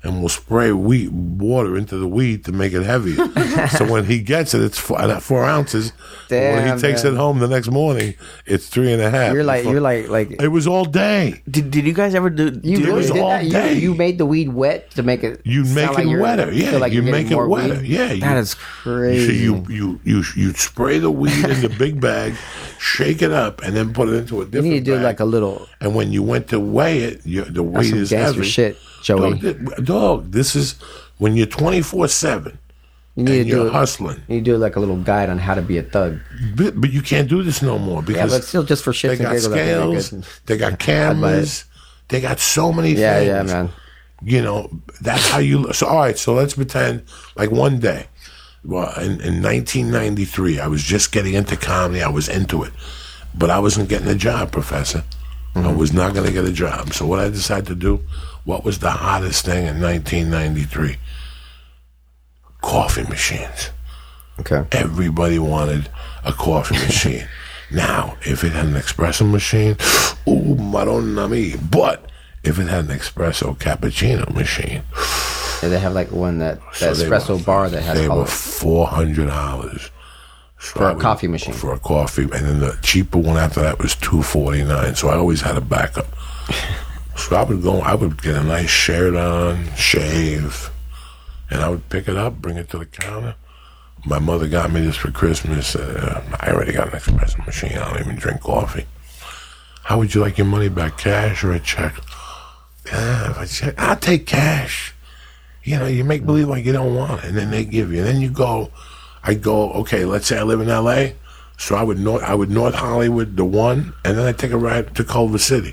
and we'll spray water into the weed to make it heavier. So when he gets it, it's 4 ounces. When Damn, he takes man. it home the next morning, it's 3.5. You're like. It was all day. Did you guys ever do? You it really was did all that? day. You made the weed wet to make it. You make sound like it you're- wetter. Yeah, feel like you you're make getting it more wetter. weed? Yeah, That is crazy. You spray the weed in the big bag, shake it up, and then put it into a You different. need to do bag. like a little. And when you went to weigh it, the That's weight some is gangster heavy. shit, Joey. Dog, this is when you're 24/7 You need and to do you're it. hustling. You need to do like a little guide on how to be a thug. But you can't do this no more Yeah, because but still, just for shits they and got giggles, I think they're scales, good. they got cameras, they got so many Yeah, things. yeah, man. You know, that's how you. So all right, so let's pretend like one day. Well, in 1993, I was just getting into comedy. I was into it, but I wasn't getting a job, Professor. I was not going to get a job. So what I decided to do, what was the hottest thing in 1993? Coffee machines. Okay. Everybody wanted a coffee machine. Now, if it had an espresso machine, ooh, Madonna mia. But if it had an espresso cappuccino machine, Yeah, they have like one that they espresso were- bar that has they all were of $400 For a coffee machine. For a coffee, and then the cheaper one after that was $249. So I always had a backup. So I would get a nice shirt on, shave, and I would pick it up, bring it to the counter. My mother got me this for Christmas. I already got an espresso machine. I don't even drink coffee. How would you like your money back, cash or a check? If I check, I'll take cash. You know, you make believe like you don't want it, and then they give you. And then you go, okay, let's say I live in L.A., so I would North Hollywood, the one, and then I take a ride to Culver City.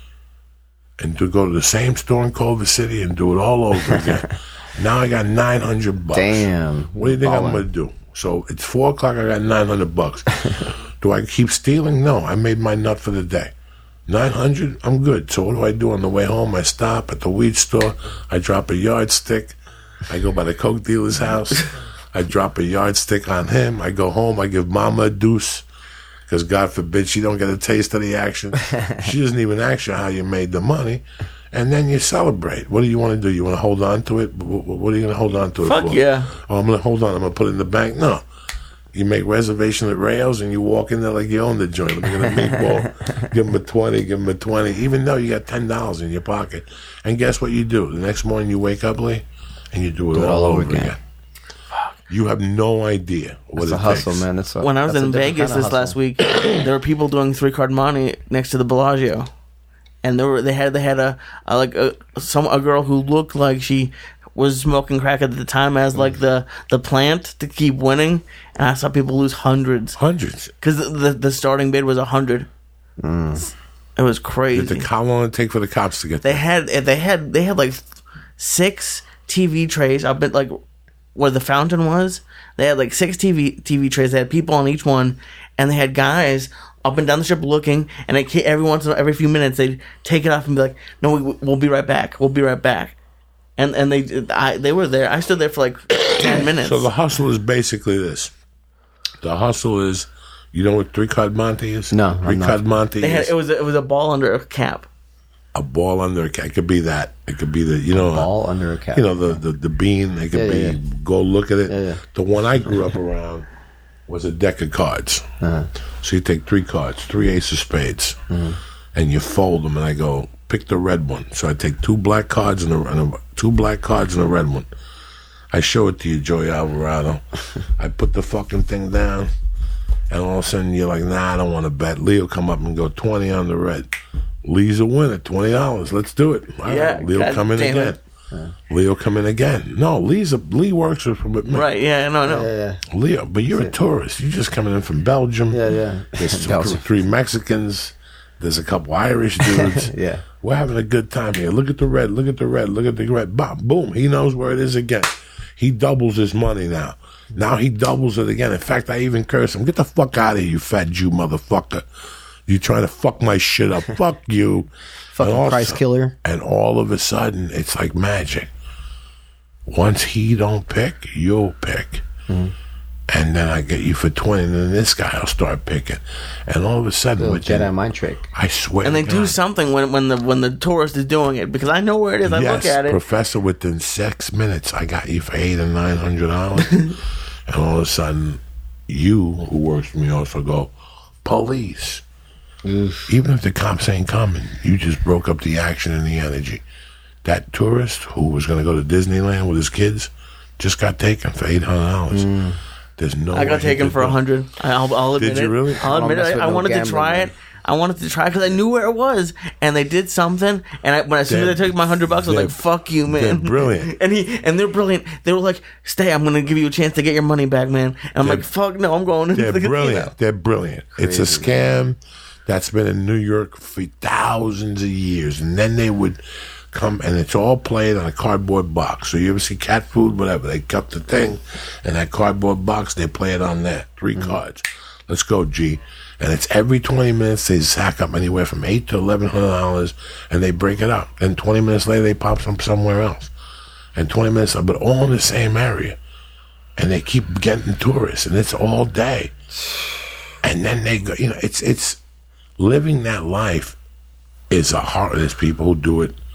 And to go to the same store in Culver City and do it all over again. Now I got $900. Damn. What do you think I'm Ballin'. going to do? So it's 4 o'clock, I got $900. Do I keep stealing? No, I made my nut for the day. 900, I'm good. So what do I do on the way home? I stop at the weed store. I drop a yardstick. I go by the coke dealer's house. I drop a yardstick on him. I go home. I give Mama a deuce. Because God forbid she don't get a taste of the action. She doesn't even ask you how you made the money. And then you celebrate. What do you want to do? You want to hold on to it? What are you going to hold on to it Fuck for? yeah. Oh, I'm going to hold on. I'm going to put it in the bank. No. You make reservation at Rails and you walk in there like you own the joint. Look at a meatball. Give them a 20. Give them a 20. Even though you got $10 in your pocket. And guess what you do? The next morning you wake up, Lee, and you do it all over again. You have no idea what It's it a hustle, takes. man. When I was in Vegas this last week, there were people doing 3-card money next to the Bellagio, and they had a girl who looked like she was smoking crack at the time as like the plant to keep winning, and I saw people lose hundreds Hundreds. because the starting bid was 100. It was crazy. How long did it take for the cops to get They there? had like 6 TV trays up at like where the fountain was. They had like 6 TV trays. They had people on each one, and they had guys up and down the strip looking. And every few minutes they'd take it off and be like, "No, we'll be right back. We'll be right back." And they were there. I stood there for like 10 minutes. So the hustle is basically this. The hustle is, you know what 3-card Monte is? No, I'm not. 3-card Monte is it was a ball under a cap. a ball under a cap. It could be that. It could be the, Ball under a cap. You know, the bean. It could Yeah, be, yeah. go look at it. Yeah, yeah. The one I grew up around was a deck of cards. So you take 3 cards, 3 ace of spades, and you fold them, and I go, pick the red one. So I take 2 black cards and a 2 black cards and a red one. I show it to you, Joey Alvarado. I put the fucking thing down, and all of a sudden you're like, nah, I don't want to bet. Lee will come up and go 20 on the red. Lee's a winner, $20. Let's do it. All right, Yeah, Lee will God come in damn again. it. Lee will come in again. No, Lee works with me. Right? Yeah. No. Yeah. Leo, but you're a tourist. You're just coming in from Belgium. Yeah. There's Belgium. 3 Mexicans. There's a couple Irish dudes. Yeah. We're having a good time here. Look at the red. Look at the red. Look at the red. Bop, boom. He knows where it is again. He doubles his money now. Now he doubles it again. In fact, I even curse him. Get the fuck out of here, you fat Jew motherfucker. You trying to fuck my shit up. Fuck you. Fucking And price killer. And all of a sudden, it's like magic. Once he don't pick, you'll pick. and then I get you for 20, and then this guy will start picking, and all of a sudden, Little Jedi mind trick. I swear, And they to do God, something when the tourist is doing it, because I know where it is. I look at it. Professor, within 6 minutes, I got you for $800 or $900, and all of a sudden, you who works for me also go, police. Even if the cops ain't coming, you just broke up the action and the energy. That tourist who was going to go to Disneyland with his kids just got taken for $800. There's no. I got way he taken could for go. 100. I'll admit Did you it. really? I'll admit mess it. with I no wanted to gambling, try man. it. I wanted to try because I knew where it was, and they did something. And as soon as I took my $100, I was they're- like, "Fuck you, man!" they're brilliant. and they're brilliant. They were like, "Stay. I'm going to give you a chance to get your money back, man." And I'm They're- like, "Fuck no, I'm going." They're brilliant. They're brilliant. It's a scam that's been in New York for thousands of years. And then they would come, and it's all played on a cardboard box. So you ever see cat food, whatever, they cut the thing, and that cardboard box, they play it on that. 3 cards. Let's go, G. And it's every 20 minutes they sack up anywhere from $800 to $1,100, and they break it up. And 20 minutes later, they pop some somewhere else. And 20 minutes, but all in the same area. And they keep getting tourists, and it's all day. And then they go, it's living that life is a hard. There's people who do it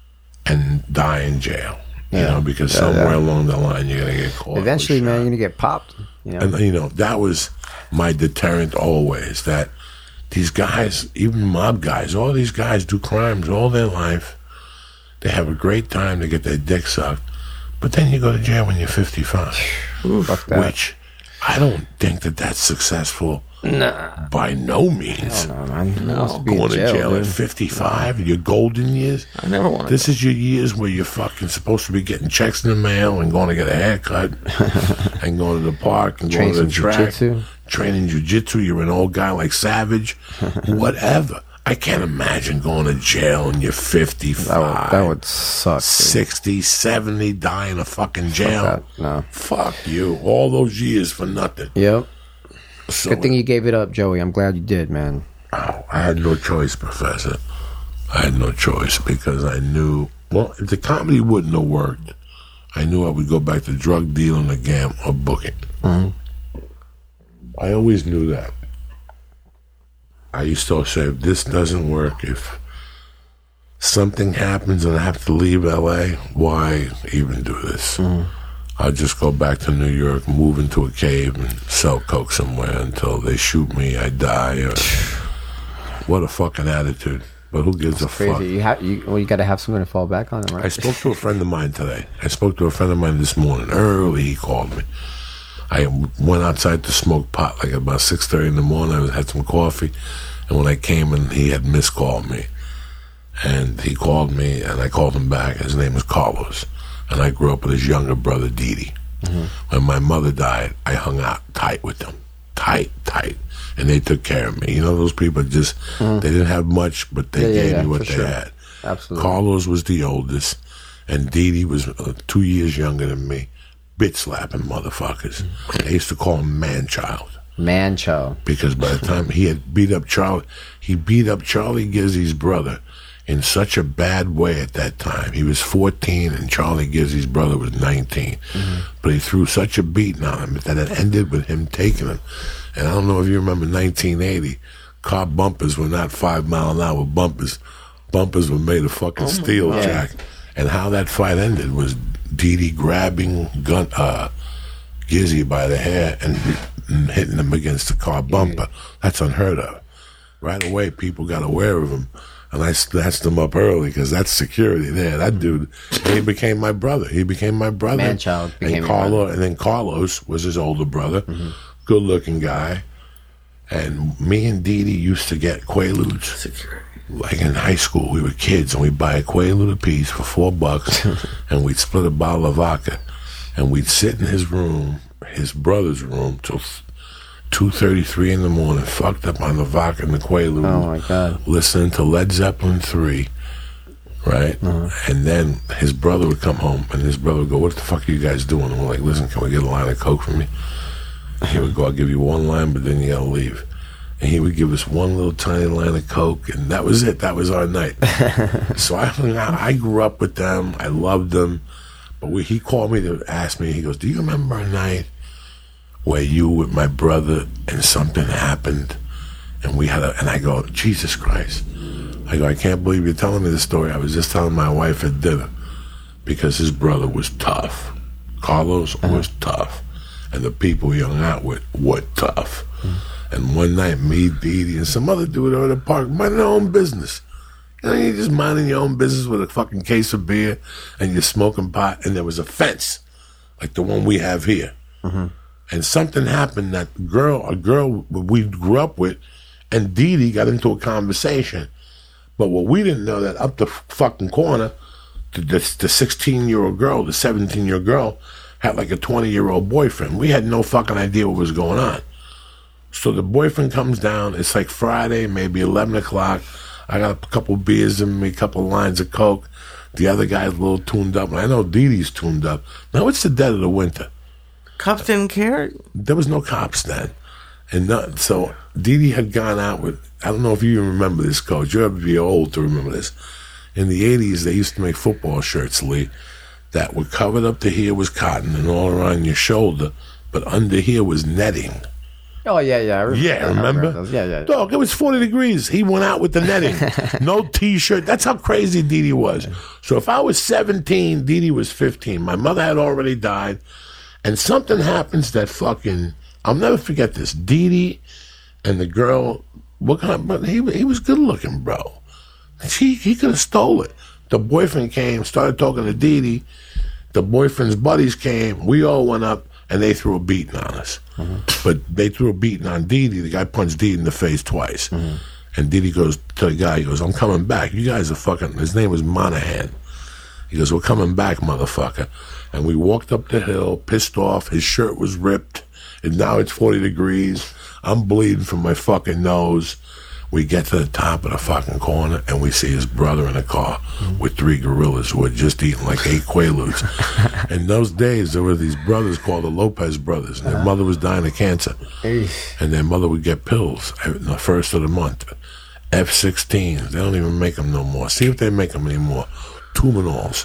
and die in jail, because somewhere along the line you're gonna get caught. Eventually, or man, shot. you're gonna get popped. And that was my deterrent always. That these guys, even mob guys, all these guys do crimes all their life. They have a great time. They get their dick sucked, but then you go to jail when you're 55. Fuck that. Which I don't think that's successful. Nah. By no means. No, man. Who wants to be Going in to jail dude? at 55, your golden years. I never wanted. This is your years where you're fucking supposed to be getting checks in the mail and going to get a haircut and going to the park and Train going to the some track. jiu-jitsu. Training jiu-jitsu. You're an old guy like Savage. Whatever. I can't imagine going to jail and you're 55. That would suck. Dude. 60, 70, die in a fucking jail. that. No. Fuck you. All those years for nothing. Yep. So Good thing you gave it up, Joey. I'm glad you did, man. I had no choice, Professor. I had no choice because I knew, well, if the comedy wouldn't have worked, I knew I would go back to drug dealing again or booking. I always knew that. I used to say, if this doesn't work, if something happens and I have to leave LA, why even do this? I'll just go back to New York, move into a cave, and sell coke somewhere until they shoot me, I die. Or, what a fucking attitude. But who gives a fuck? Crazy. You got to have something to fall back on, right? I spoke to a friend of mine today. I spoke to a friend of mine this morning. Early, he called me. I went outside to smoke pot like about 6:30 in the morning. I had some coffee. And when I came in, he had miscalled me. And he called me, and I called him back. His name was Carlos. And I grew up with his younger brother, Didi. When my mother died, I hung out tight with them. Tight. And they took care of me. You know, those people just, they didn't have much, but they gave me what for they sure. had. Absolutely. Carlos was the oldest, and Didi was 2 years younger than me. Bitch slapping motherfuckers. They used to call him man-child. Man-child. Because by the time he had beat up Charlie Gizzy's brother in such a bad way at that time. He was 14 and Charlie Gizzy's brother was 19. But he threw such a beating on him that it ended with him taking him. And I don't know if you remember 1980, car bumpers were not 5 mile an hour bumpers. Bumpers were made of fucking steel, Jack. And how that fight ended was Didi grabbing Gizzy by the hair and hitting him against the car bumper. That's unheard of. Right away, people got aware of him. And I snatched him up early because that's security there. That dude, he became my brother. Man-child became and your brother. And then Carlos was his older brother. Good-looking guy. And me and Didi used to get Quaaludes. Security. Like in high school, we were kids, and we'd buy a Quaalude a piece for $4, and we'd split a bottle of vodka. And we'd sit in his room, his brother's room, till 2:33 in the morning, fucked up on the vodka and the Quaalude. Oh, my God. Listening to Led Zeppelin 3, right? And then his brother would come home, and his brother would go, what the fuck are you guys doing? And we're like, listen, can we get a line of coke from you? He would go, I'll give you one line, but then you gotta leave. And he would give us one little tiny line of coke, and that was it. That was our night. So I grew up with them. I loved them. But he called me to ask me, he goes, do you remember a night where you were with my brother and something happened and and I go, Jesus Christ. I go, I can't believe you're telling me this story. I was just telling my wife at dinner because his brother was tough. Carlos was tough. And the people he hung out with were tough. And one night, me, Dee Dee, and some other dude over at the park minding their own business. You know, you're just minding your own business with a fucking case of beer and you're smoking pot, and there was a fence like the one we have here. And something happened that a girl we grew up with, and Dee Dee got into a conversation. But what we didn't know that up the fucking corner, the 16-year-old girl, the 17-year-old girl, had like a 20-year-old boyfriend. We had no fucking idea what was going on. So the boyfriend comes down. It's like Friday, maybe 11 o'clock. I got a couple beers in me, a couple lines of Coke. The other guy's a little tuned up. And I know Dee Dee's tuned up. Now it's the dead of the winter. Cops didn't care? There was no cops then. And so Dee Dee had gone out with, I don't know if you remember this, Coach. You'll have to be old to remember this. In the 80s, they used to make football shirts, Lee, that were covered up to here was cotton and all around your shoulder, but under here was netting. Oh, yeah. I remember? Those. Yeah. Dog, it was 40 degrees. He went out with the netting. No T-shirt. That's how crazy Dee Dee was. So if I was 17, Dee Dee was 15. My mother had already died. And something happens that fucking, I'll never forget this. Dee Dee and the girl, but he was good looking, bro. He could have stole it. The boyfriend came, started talking to Dee Dee. The boyfriend's buddies came. We all went up, and they threw a beating on us. But they threw a beating on Dee Dee. The guy punched Dee Dee in the face twice. And Dee Dee goes to the guy, he goes, I'm coming back. You guys are fucking, his name was Monahan. He goes, we're coming back, motherfucker. And we walked up the hill, pissed off. His shirt was ripped. And now it's 40 degrees. I'm bleeding from my fucking nose. We get to the top of the fucking corner, and we see his brother in a car with 3 gorillas who had just eaten like 8 Quaaludes. In those days, there were these brothers called the Lopez brothers, and their mother was dying of cancer. And their mother would get pills the first of the month. F-16s. They don't even make them no more. See if they make them anymore. Tuminols.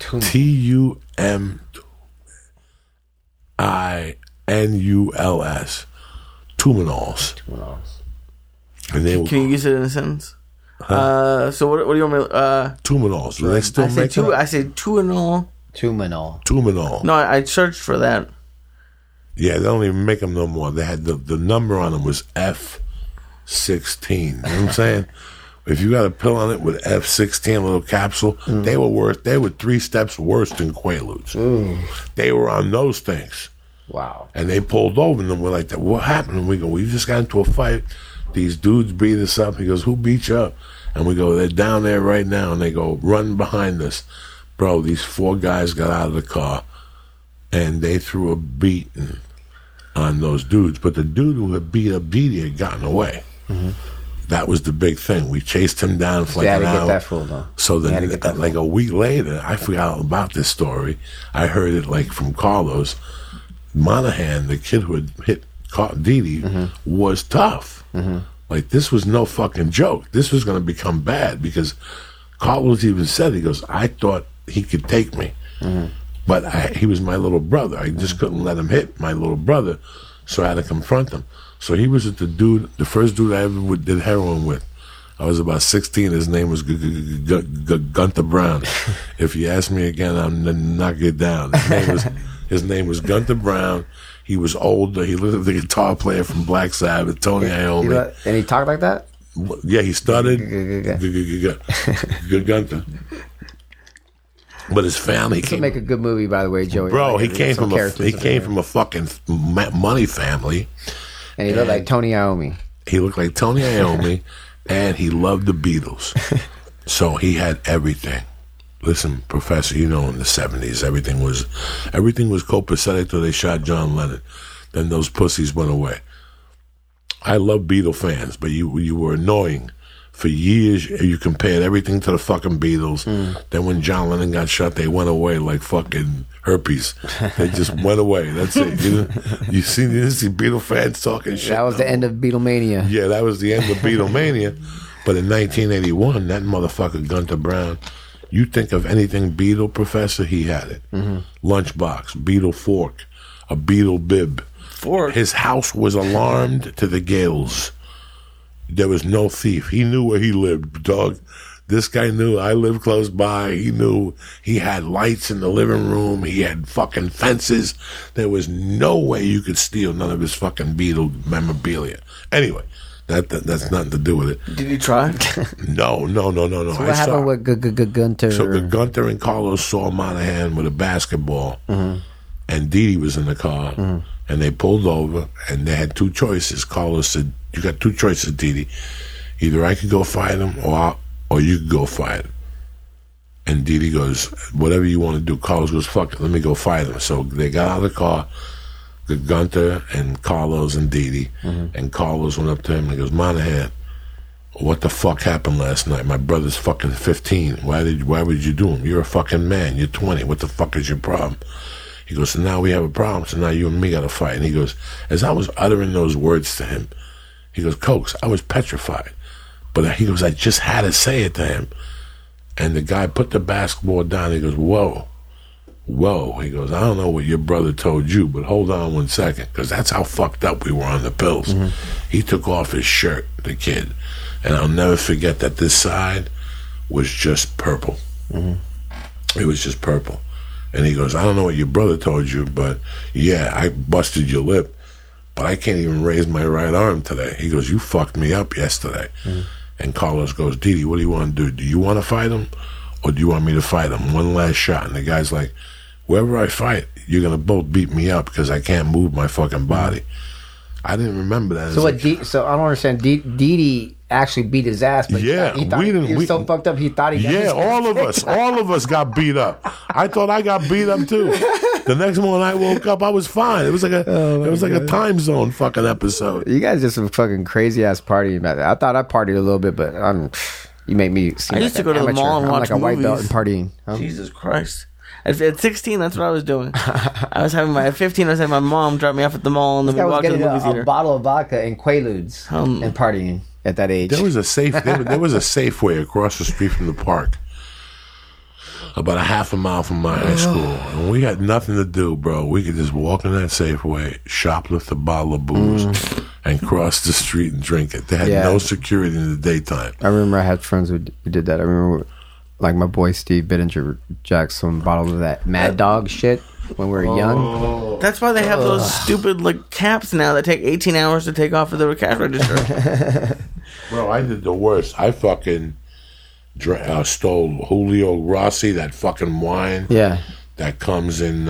T-U-M-I-N-U-L-S. Tuminols. And they Can you use it in a sentence? So what do you want me to... Tuminols. Do they still make them? I say Tuinol. Tuminol. No, I searched for that. Yeah, they don't even make them no more. They had the number on them was F-16. You know what I'm saying? If you got a pill on it with F-16, a little capsule, they were 3 steps worse than Quaaludes. They were on those things. Wow. And they pulled over, and we're like, what happened? And we go, we just got into a fight. These dudes beat us up. He goes, who beat you up? And we go, they're down there right now. And they go, run behind us. Bro, these 4 guys got out of the car, and they threw a beating on those dudes. But the dude who had beat up Dee Dee had gotten away. That was the big thing. We chased him down for like an hour. Get that fool, though. So then, like a week later, I forgot about this story. I heard it like from Carlos. Monahan, the kid who had hit Dee Dee, was tough. Like, this was no fucking joke. This was going to become bad because Carlos even said, he goes, I thought he could take me. But he was my little brother. I just couldn't let him hit my little brother, so I had to confront him. So he was the first dude I ever did heroin with. I was about 16. His name was Gunther Brown. If you ask me again, I'm going to knock it down. His name was Gunther Brown. He was older. He looked like the guitar player from Black Sabbath, Tony Iommi. And he talked like that? Yeah, he started Gunther. But his family This would make a good movie, by the way, Joey. Bro, he came from a fucking money family. And he looked like Tony Iommi. He looked like Tony Iommi, and he loved the Beatles. So he had everything. Listen, Professor, you know, in the 70s, everything was copacetic till they shot John Lennon. Then those pussies went away. I love Beatle fans, but you were annoying. For years, you compared everything to the fucking Beatles. Then when John Lennon got shot, they went away like fucking herpes. They just went away. That's it. You didn't see Beatle fans talking shit. That was the end of Beatlemania. Yeah, that was the end of Beatlemania. But in 1981, that motherfucker Gunther Brown, you think of anything Beatle, Professor, he had it. Lunchbox, Beatle fork, a Beatle bib. fork. His house was alarmed to the gills. There was no thief. He knew where he lived, dog. This guy knew I lived close by. He knew he had lights in the living room. He had fucking fences. There was no way you could steal none of his fucking Beatle memorabilia. Anyway, that's nothing to do with it. Did you try? No. So what happened with Gunter? So the Gunter and Carlos saw Monahan with a basketball, and Dee Dee was in the car, and they pulled over, and they had two choices. Carlos said, "You got two choices, Dee Dee. Either I could go fight him, or you could go fight him." And Dee Dee goes, "Whatever you want to do." Carlos goes, "Fuck it, let me go fight him." So they got out of the car, the Gunter and Carlos and Dee Dee, and Carlos went up to him and he goes, "Monahan, what the fuck happened last night? My brother's fucking 15. Why would you do him? You're a fucking man. You're 20. What the fuck is your problem?" He goes, "So now we have a problem. So now you and me got to fight." And he goes, as I was uttering those words to him, he goes, "Cokes, I was petrified." But he goes, I just had to say it to him. And the guy put the basketball down. He goes, whoa. He goes, "I don't know what your brother told you, but hold on 1 second." Because that's how fucked up we were on the pills. He took off his shirt, the kid. And I'll never forget that this side was just purple. It was just purple. And he goes, "I don't know what your brother told you, but yeah, I busted your lip, but I can't even raise my right arm today." He goes, "You fucked me up yesterday." And Carlos goes, "Dee Dee, what do you want to do? Do you want to fight him, or do you want me to fight him? One last shot." And the guy's like, "Wherever I fight, you're going to both beat me up because I can't move my fucking body." I didn't remember that. So I don't understand. Dee Dee actually beat his ass, but he was so fucked up he thought he got his ass all of us got beat up. I thought I got beat up too. The next morning I woke up, I was fine. It was like a time zone fucking episode. You guys did some fucking crazy ass partying back there. I thought I partied a little bit, but you make me seem I used to go to the mall and watch like a white movies. belt and partying. Huh? Jesus Christ. At 16, that's what I was doing. At 15, I was having my mom drop me off at the mall, and then we walked to the movie theater. A bottle of vodka and Quaaludes and partying at that age. There was a Safeway across the street from the park, about a half a mile from my high school, and we had nothing to do, bro. We could just walk in that Safeway, shoplift a bottle of booze, and cross the street and drink it. They had no security in the daytime. I remember I had friends who did that. I remember, like, my boy Steve Bittinger jacked some bottles of that Mad Dog shit when we were young. That's why they have those stupid like caps now that take 18 hours to take off of the cash register. Bro, I did the worst. I fucking stole Julio Rossi, that fucking wine. Yeah. That comes in,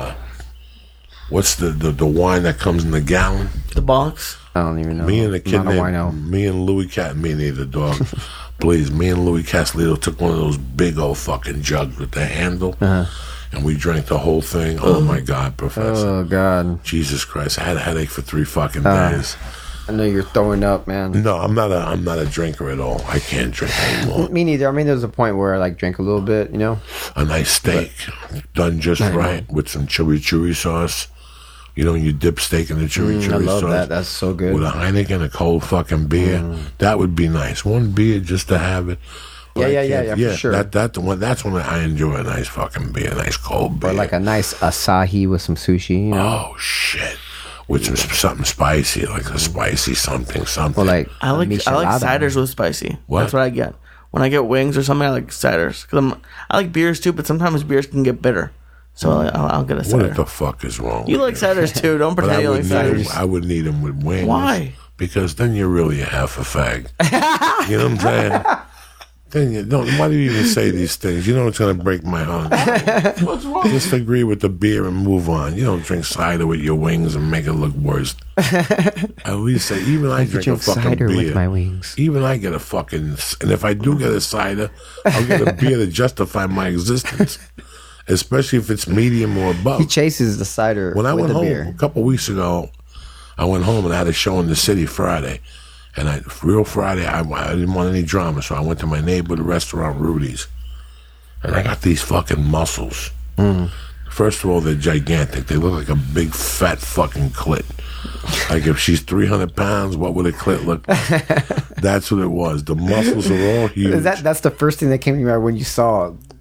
what's the wine that comes in the gallon? The box. I don't even know. Me and the kid me and Louis Cat, me neither, dog. Please, me and Louis Castellito took one of those big old fucking jugs with the handle, and we drank the whole thing. Oh my God, Professor! Oh God, Jesus Christ! I had a headache for 3 fucking days. I know you're throwing up, man. No, I'm not a drinker at all. I can't drink anymore. Me neither. I mean, there's a point where I like drink a little bit, you know. A nice steak, done just right with some chimichurri sauce. You know, when you dip steak in the chimichurri I love sauce. that. That's so good. With a Heineken, a cold fucking beer. That would be nice. One beer just to have it. But Yeah, for sure. That's when I enjoy a nice fucking beer, a nice cold beer. Or like a nice Asahi with some sushi, you know? Oh, shit. With something spicy, like a spicy something. Or like I like ciders with spicy. What? That's what I get. When I get wings or something, I like ciders. Cause I like beers too, but sometimes beers can get bitter. So I'll get a cider. What the fuck is wrong You with like ciders too. Don't pretend you like ciders. I would need them with wings. Why? Because then you're really a half a fag. You know what I'm saying? Then you don't. Why do you even say these things? You know it's going to break my heart. What's wrong? Just agree with the beer and move on. You don't drink cider with your wings and make it look worse. At least say, even I drink a fucking cider beer. with my wings. Even I get a fucking. And if I do get a cider, I'll get a beer to justify my existence. Especially if it's medium or above. He chases the cider When I with went the home beer. a couple of weeks ago, I went home and I had a show in the city Friday. And real Friday, I didn't want any drama, so I went to my neighborhood restaurant, Rudy's. And I got these fucking mussels. First of all, they're gigantic. They look like a big, fat fucking clit. Like if she's 300 pounds, what would a clit look like? That's what it was. The muscles are all huge. That's the first thing that came to your mind when you saw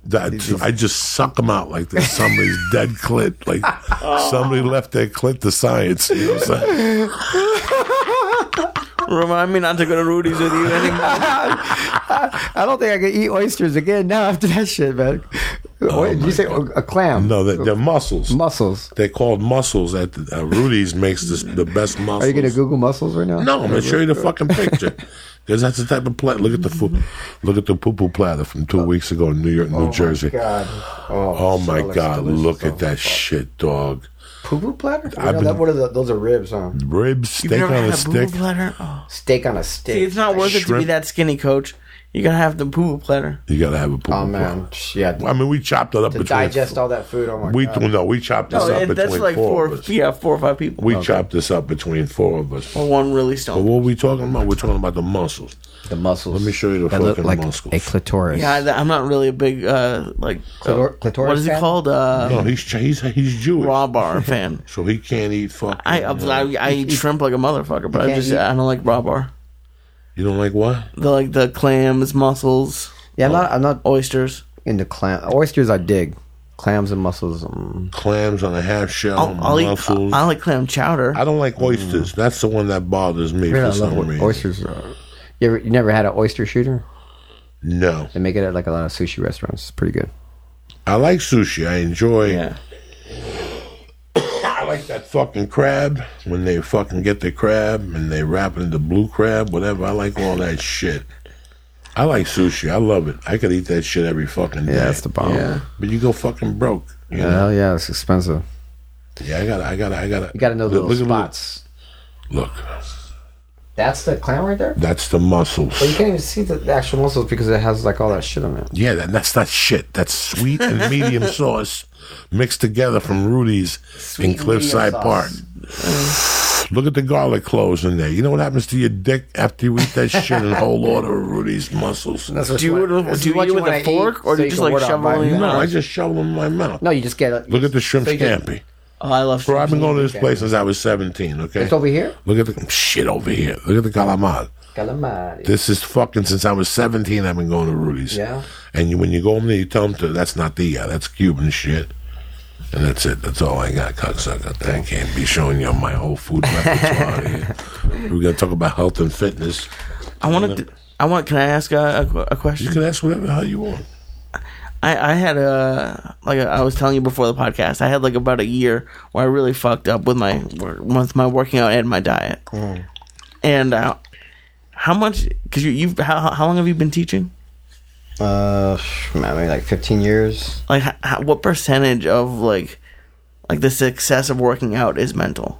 I just suck them out like there's somebody's dead clit. Like somebody left their clit to science. You know what I'm saying? Remind me not to go to Rudy's with you anymore. I don't think I can eat oysters again now after that shit, man. Did you say a clam? No, they're mussels. Mussels. They're called mussels. At Rudy's makes the best mussels. Are you going to Google mussels right now? No, I'm going to show you the fucking picture. Because that's the type of platter. Look at the food. Look at the poo-poo platter from 2 weeks ago in New York, New Jersey. God. Oh my God. Look at that shit, dog. Poo-poo platter? Those are ribs, huh? Ribs, steak You've never on a had a stick. poo-poo platter? Oh. Steak on a stick. See, it's not worth it to be Shrimp. that skinny, Coach. You gotta have the poo-poo platter. You got to have a poo-poo Oh, man. platter. Yeah. I mean, we chopped it up To between... digest all that food, oh my we God. we chopped this No, up between that's like four four of us. or five people. We chopped this up between four of us. Or one really But stone. what are we talking about? We're talking about the muscles. The muscles. Let me show you the that look fucking like muscles. a clitoris. Yeah, I'm not really a big, Clitoris what is it fan? called? No, he's Jewish. Raw bar fan. So he can't eat fucking... I eat shrimp like a motherfucker, but I don't like raw bar. You don't like what? The clams, mussels, Yeah, I'm not oysters. into clam. Oysters I dig. Clams and mussels. Clams on a half shell, I mussels. like clam chowder. I don't like oysters. That's the one that bothers me Really, for I some love reason. oysters. You never had an oyster shooter? No. They make it at like a lot of sushi restaurants. It's pretty good. I like sushi. I enjoy... Yeah. I like that fucking crab. When they fucking get the crab and they wrap it into blue crab, whatever. I like all that shit. I like sushi. I love it. I could eat that shit every fucking day. Yeah, that's the bomb. Yeah. But you go fucking broke. You know? Hell yeah, it's expensive. Yeah, I gotta. You got to know the Look little at spots. Look, That's the clam right there? that's the mussels. Well, you can't even see the actual mussels because it has like all that shit on it. Yeah, that's not shit. That's sweet and medium sauce mixed together from Rudy's in and Cliffside medium Park. Look at the garlic cloves in there. You know what happens to your dick after you eat that shit in whole order of Rudy's mussels? That's what Do you eat it with a fork, or do you just like shovel it in your No, I mouth? just shove them in my mouth. No, you just get it. Look at the shrimp so you just- scampi. Oh, I love Bro, I've been going to this Okay. place since I was 17, okay? It's over here? Look at the shit over here. Look at the calamari. Calamari. This is fucking since I was 17. I've been going to Rudy's. Yeah. And when you go in there, you tell them that's not that's Cuban shit. And that's it. That's all I got, cocksucker. I can't be showing you my whole food repertoire here. We're gonna talk about health and fitness. Can I ask a You question? can ask whatever the hell you want. I had I was telling you before the podcast, I had like about a year where I really fucked up with my working out and my diet. And how much? Because how long have you been teaching? Maybe like 15 years. Like what percentage of like the success of working out is mental?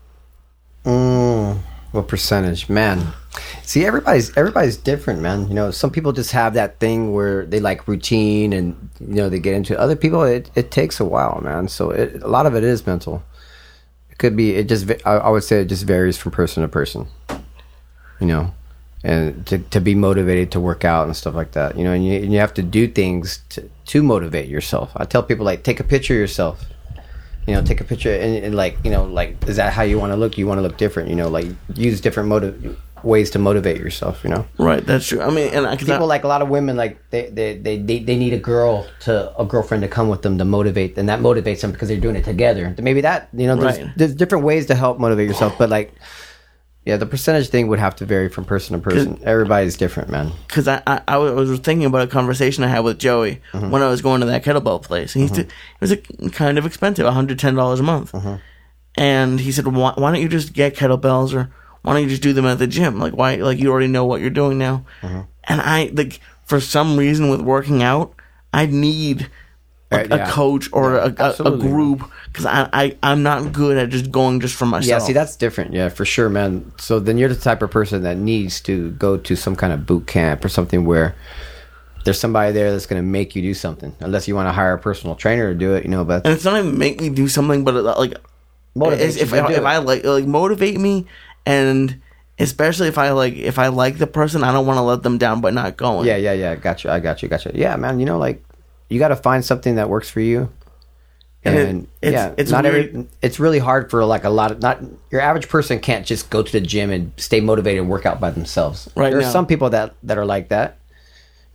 What percentage? Man. See, everybody's different, man. You know, some people just have that thing where they like routine and, you know, they get into it. Other people, it takes a while, man. So a lot of it is mental. It could be, I would say it just varies from person to person, you know, and to be motivated to work out and stuff like that, you know, and you have to do things to motivate yourself. I tell people, like, take a picture of yourself. You know, take a picture and like, you know, like, is that how you want to look? You want to look different, you know, like use different ways to motivate yourself, you know? Right, that's true. I mean, and People, like a lot of women, like they need a girlfriend to come with them to motivate, and that motivates them because they're doing it together. Maybe that, you know, there's different ways to help motivate yourself, but like, yeah, the percentage thing would have to vary from person to person. Everybody's different, man. because I was thinking about a conversation I had with Joey when I was going to that kettlebell place. And it was kind of expensive, $110 a month. And he said, why don't you just get kettlebells, or why don't you just do them at the gym? Like, why? Like, you already know what you're doing now. And I, like, for some reason with working out, I need a coach or a group, because I'm not good at just going just for myself. Yeah, see, that's different. Yeah, for sure, man. So then you're the type of person that needs to go to some kind of boot camp or something where there's somebody there that's going to make you do something. Unless you want to hire a personal trainer to do it, you know. But And it's not even make me do something, but like motivate if you to do it. I like motivate me, and especially if I like the person, I don't want to let them down by not going. Yeah. Gotcha. I got you. Yeah, man. You know, like, you got to find something that works for you. And it's not weird. it's really hard for like not your average person can't just go to the gym and stay motivated and work out by themselves. Right There's now. some people that are like that,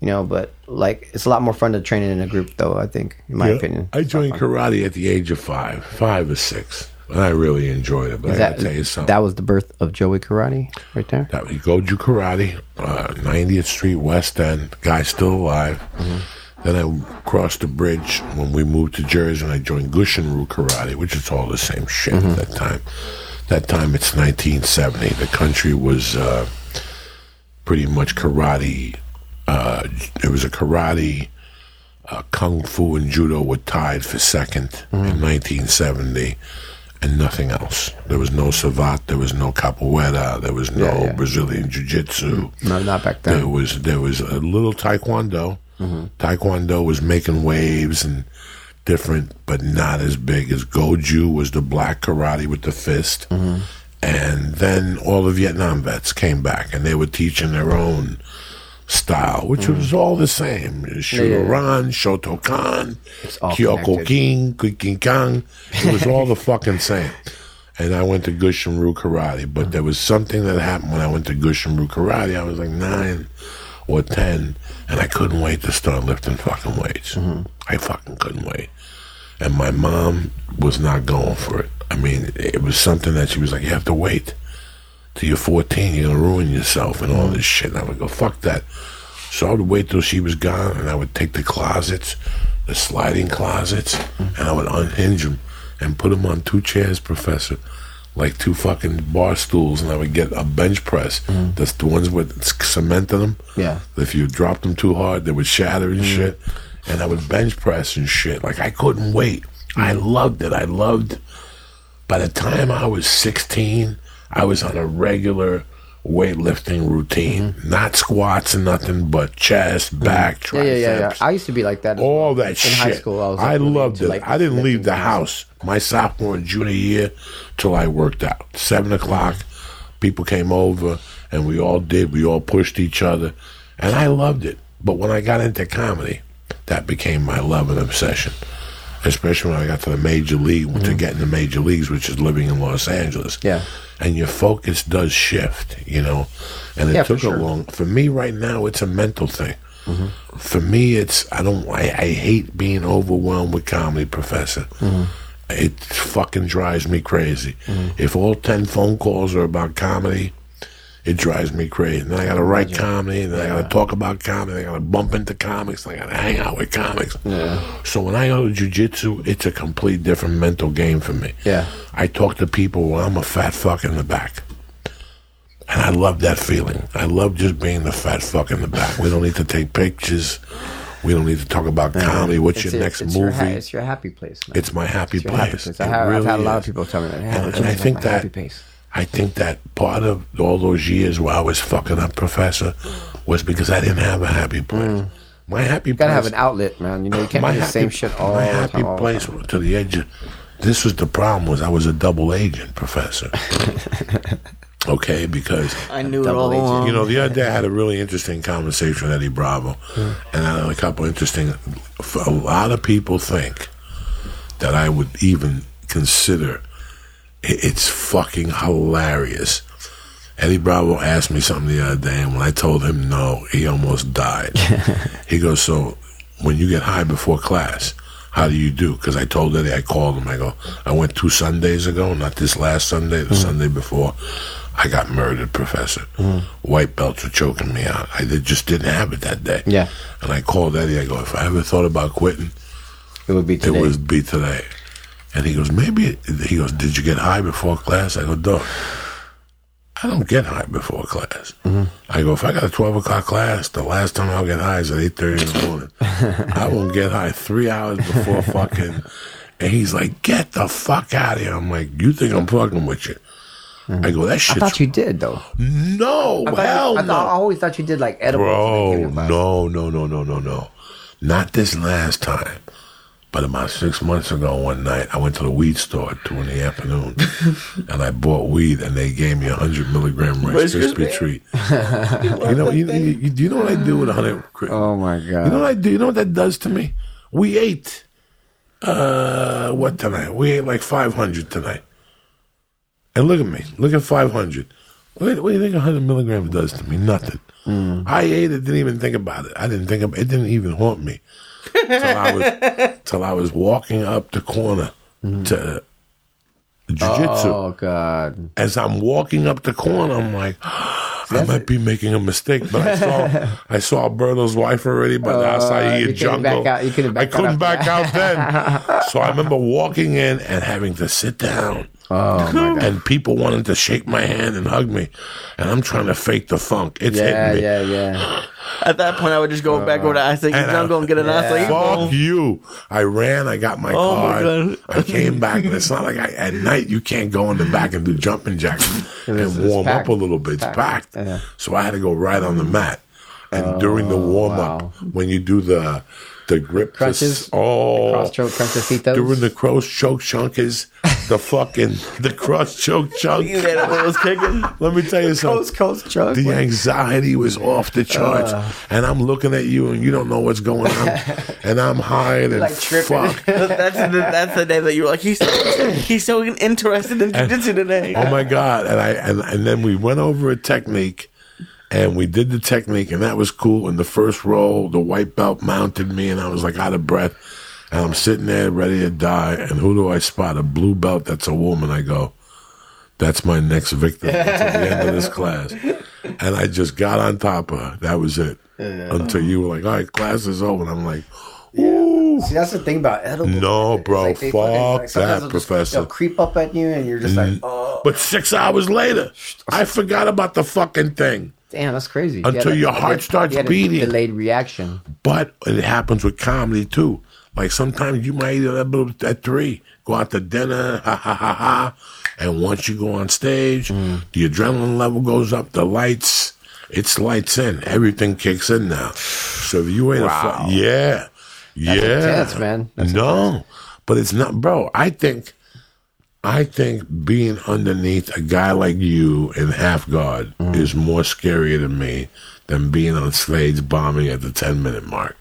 You know, but like it's a lot more fun to train in a group, though. I think, in my opinion, I joined karate at the age of 5 or 6, and I really enjoyed it. But I gotta tell you something. That was the birth of Joey Karate, right there. That was Goju Karate, 90th Street, West End. Guy's still alive. Then I crossed the bridge when we moved to Jersey, and I joined Gushinru Karate, which is all the same shit at that time. That time, it's 1970. The country was pretty much karate. It was a karate, kung fu, and judo were tied for second in 1970, and nothing else. There was no savate, there was no capoeira, there was no Brazilian jiu-jitsu. No, not back then. There was a little taekwondo. Taekwondo was making waves and different, but not as big as Goju was the black karate with the fist. And then all the Vietnam vets came back, and they were teaching their own style, which was all the same. Shudoran, Shotokan, Kyoko King, King Kang. It was all the fucking same. And I went to Gushinru Karate, but there was something that happened when I went to Gushinru Karate. I was like 9 or 10, and I couldn't wait to start lifting fucking weights. I fucking couldn't wait. And my mom was not going for it. I mean, it was something that she was like, you have to wait till you're 14, you're going to ruin yourself and all this shit. And I would go, fuck that. So I would wait till she was gone, and I would take the closets, the sliding closets, and I would unhinge them and put them on 2 chairs, Professor, like 2 fucking bar stools, and I would get a bench press. That's the ones with cement in them. Yeah. If you dropped them too hard, they would shatter and shit. And I would bench press and shit. Like, I couldn't wait. I loved it. By the time I was 16, I was on a regular weightlifting routine. Not squats and nothing, but chest, back, triceps. Yeah. I used to be like that. All that in shit. high school, I loved it. like, I didn't leave the lifting house my sophomore and junior year till I worked out. 7 o'clock, people came over, and we all pushed each other, and I loved it. But when I got into comedy, that became my love and obsession. Especially when I got to the major league, to get in the major leagues, which is living in Los Angeles. Yeah. And your focus does shift, you know. And it took for me right now, it's a mental thing. For me, I hate being overwhelmed with comedy, Professor. It fucking drives me crazy. If all 10 phone calls are about comedy, it drives me crazy. And then I got to write comedy, and then I got to talk about comedy, I got to bump into comics, and I got to hang out with comics. So when I go to jiu-jitsu, it's a complete different mental game for me. I talk to people while I'm a fat fuck in the back. And I love that feeling. I love just being the fat fuck in the back. We don't need to take pictures. We don't need to talk about comedy. What's your next movie? It's your happy place. Man. It's my happy place. I've had a lot of people tell me that. And I think that I think that part of all those years where I was fucking up, Professor, was because I didn't have a happy place. My happy place. You gotta have an outlet, man. You know, you can't do the same shit all the time. My happy place to the edge of... This was the problem, was I was a double agent, Professor. Okay, because... I knew it all along. You know, the other day I had a really interesting conversation with Eddie Bravo. And I had a couple interesting... A lot of people think that I would even consider... It's fucking hilarious. Eddie Bravo asked me something the other day, and when I told him no, he almost died. He goes, so when you get high before class, how do you do? Because I told Eddie, I called him, I go, I went 2 Sundays ago, not this last Sunday, the Sunday before, I got murdered, Professor. White belts were choking me out. I just didn't have it that day. Yeah. And I called Eddie, I go, if I ever thought about quitting, it would be today. It would be today. And he goes, he goes, did you get high before class? I go, dog, I don't get high before class. I go, if I got a 12 o'clock class, the last time I'll get high is at 8:30 in the morning. I won't get high 3 hours before fucking... And he's like, get the fuck out of here. I'm like, you think I'm fucking with you? I go, that shit. I thought you did, though. No, hell no. I always thought you did, like, edibles. Bro, no. Not this last time. But about 6 months ago, one night, I went to the weed store at 2 in the afternoon, and I bought weed, and they gave me 100 milligram Rice Krispie treat. You know what I do with 100? Oh my god! You know what I do? You know what that does to me? We ate what tonight? We ate like 500 tonight. And look at me. Look at 500. What do you think 100 milligrams does to me? Nothing. I ate it, didn't even think about it. I didn't think it didn't even haunt me till I was walking up the corner to jiu-jitsu. Oh God! As I'm walking up the corner, I'm like, I might be making a mistake, but I saw Alberto's wife already by the Acai jungle. I couldn't back out then. So I remember walking in and having to sit down. Oh my God! And people wanted to shake my hand and hug me, and I'm trying to fake the funk. It's hitting me. Yeah. At that point, I would just go back over to Acai jungle and get an Acai bowl. Fuck you! I ran. I got my card. God. I came back, and it's not like at night you can't go in the back and do jumping jacks and warm up a little bit. It's packed. Yeah. So I had to go right on the mat. And during the warm up, when you do the grip Crunches? the Cross choke crunchecitos? during the cross choke chunk is the cross choke chunk. You had it when it was kicking. Let me tell you something. Coast choke. The anxiety was off the charts, and I'm looking at you, and you don't know what's going on, and I'm high and like tripping. fuck. That's the day that you were like, he's so interested in jiu-jitsu today. Oh my God! And then we went over a technique, and we did the technique, and that was cool. In the first roll, the white belt mounted me, and I was like out of breath, and I'm sitting there ready to die. And who do I spot? A blue belt. That's a woman. I go, that's my next victim until the end of this class. And I just got on top of her. That was it. Until you were like, all right, class is over. And I'm like, ooh. See, that's the thing about edibles. No, It's bro, like they fuck sometimes that, they'll Professor. They'll creep up at you, and you're just like, oh, But 6 hours later, I forgot about the fucking thing. damn, that's crazy. Until your heart starts beating. Delayed reaction. But it happens with comedy too. Like sometimes you might eat a little at 3, go out to dinner, ha ha ha ha, and once you go on stage, the adrenaline level goes up, the lights, it's lights in, everything kicks in now. So if you ain't That's intense, man. That's no, but it's not, bro. I think being underneath a guy like you in half guard is more scary to me than being on stage bombing at the 10-minute mark.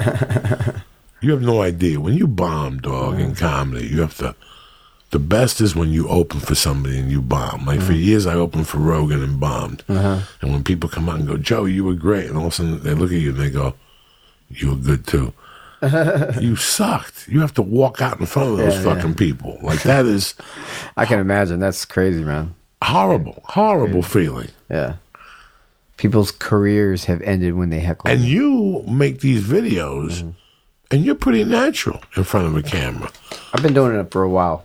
You have no idea. When you bomb, dog, in comedy, you have to... The best is when you open for somebody and you bomb. Like for years, I opened for Rogan and bombed. And when people come out and go, Joe, you were great. And all of a sudden, they look at you and they go, you were good too. You sucked. You have to walk out in front of those fucking people. Like that is... I can imagine. That's crazy, man. Horrible feeling. Yeah. People's careers have ended when they heckle. And you make these videos, and you're pretty natural in front of a camera. I've been doing it for a while.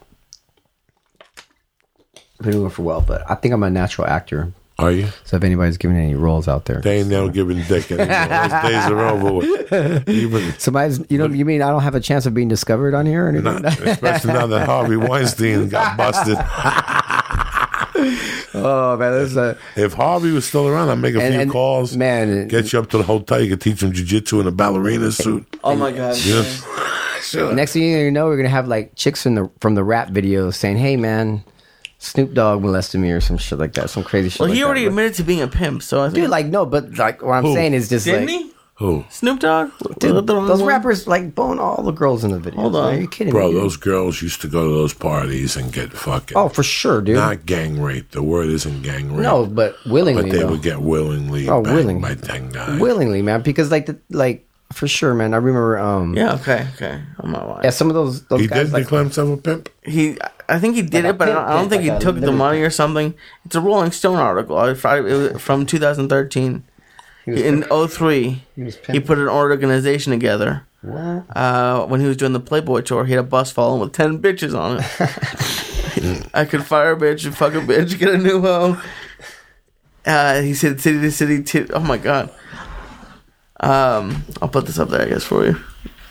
But I think I'm a natural actor. Are you? So if anybody's giving any roles out there, They ain't never giving dick anymore. Those days are over with. Even somebody's, you mean I don't have a chance of being discovered on here or anything? especially now that Harvey Weinstein got busted. Oh man, this is If Harvey was still around, I'd make a few calls. man. Get you up to the hotel. You could teach him jiu-jitsu in a ballerina suit. Oh my God. Yeah. Sure. Next thing you know, we're gonna have like chicks from the rap videos saying, "Hey man, Snoop Dogg molested me" or some shit like that, some crazy shit. Well, like he already that. admitted to being a pimp, so I think. Dude, like no, but like what I'm Who? saying is just Didn't like he? Who? Snoop Dogg? dude, those one? rappers like bone all the girls in the videos. Hold on. Are you kidding Bro, me? those girls used to go to those parties and get fucking... Oh, for sure, dude. Not gang rape. The word isn't gang rape. No, but willingly. But they though. would get willingly Oh, banged willingly. by 10 guys. Willingly, man, because like for sure, man. I remember. Yeah, okay. I'm not lying. Yeah, some of those He guys did like. declare himself a pimp? I think he did Like it, but a I don't think he like a took the living money or something. It's a Rolling Stone article. It was from 2013. was In 2003, was he pimping. put an organization together. What? When he was doing the Playboy tour, he had a bus following with 10 bitches on it. I could fire a bitch and fuck a bitch, get a new hoe. He said city to city. Oh my God. I'll put this up there, I guess, for you.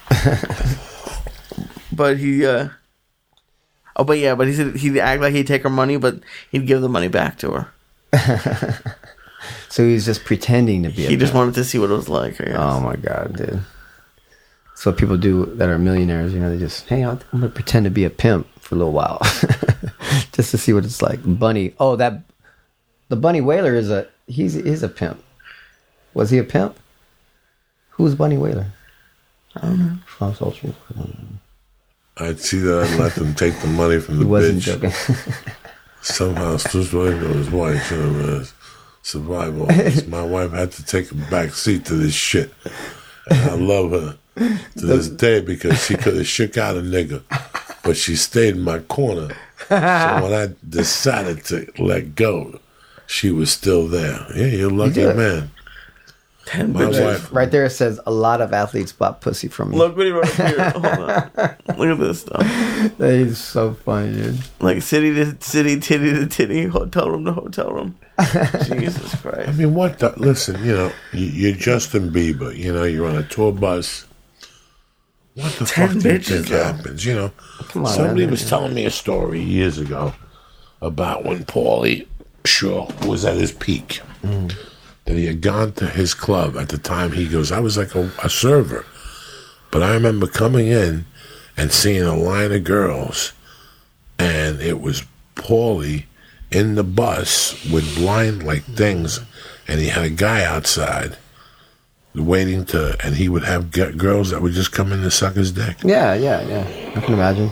But he, but he said he'd act like he'd take her money, but he'd give the money back to her. So he was just pretending to be. He just wanted to see what it was like, I guess. Oh my God, dude. That's what people do that are millionaires. They just, hey, I'm gonna pretend to be a pimp for a little while, just to see what it's like. Bunny. Oh, the Bunny Wailer is a pimp. Was he a pimp? Who's Bunny Wailer? I don't know. False Ultra. I'd see that and let them take the money from He the wasn't bitch. joking. Somehow, his wife, survival. My wife had to take a back seat to this shit. And I love her to this day because she could have shook out a nigga, but she stayed in my corner. So when I decided to let go, she was still there. Yeah, you're a lucky man. 10 My bitches. wife. Right there it says a lot of athletes bought pussy from me. Look what he wrote here. Hold on. Look at this stuff. That is so funny, dude. Like city to city, titty to titty, hotel room to hotel room. Jesus I Christ. mean, what the... Listen, you're Justin Bieber. You're on a tour bus. What the 10 fuck do you bitches, think though. happens? Come on, Somebody man. was telling me a story years ago about when Paulie Shaw was at his peak. That he had gone to his club at the time. He goes, I was like a server. But I remember coming in and seeing a line of girls, and it was Paulie in the bus with blind like things, and he had a guy outside waiting and he would have girls that would just come in to suck his dick. Yeah. I can imagine.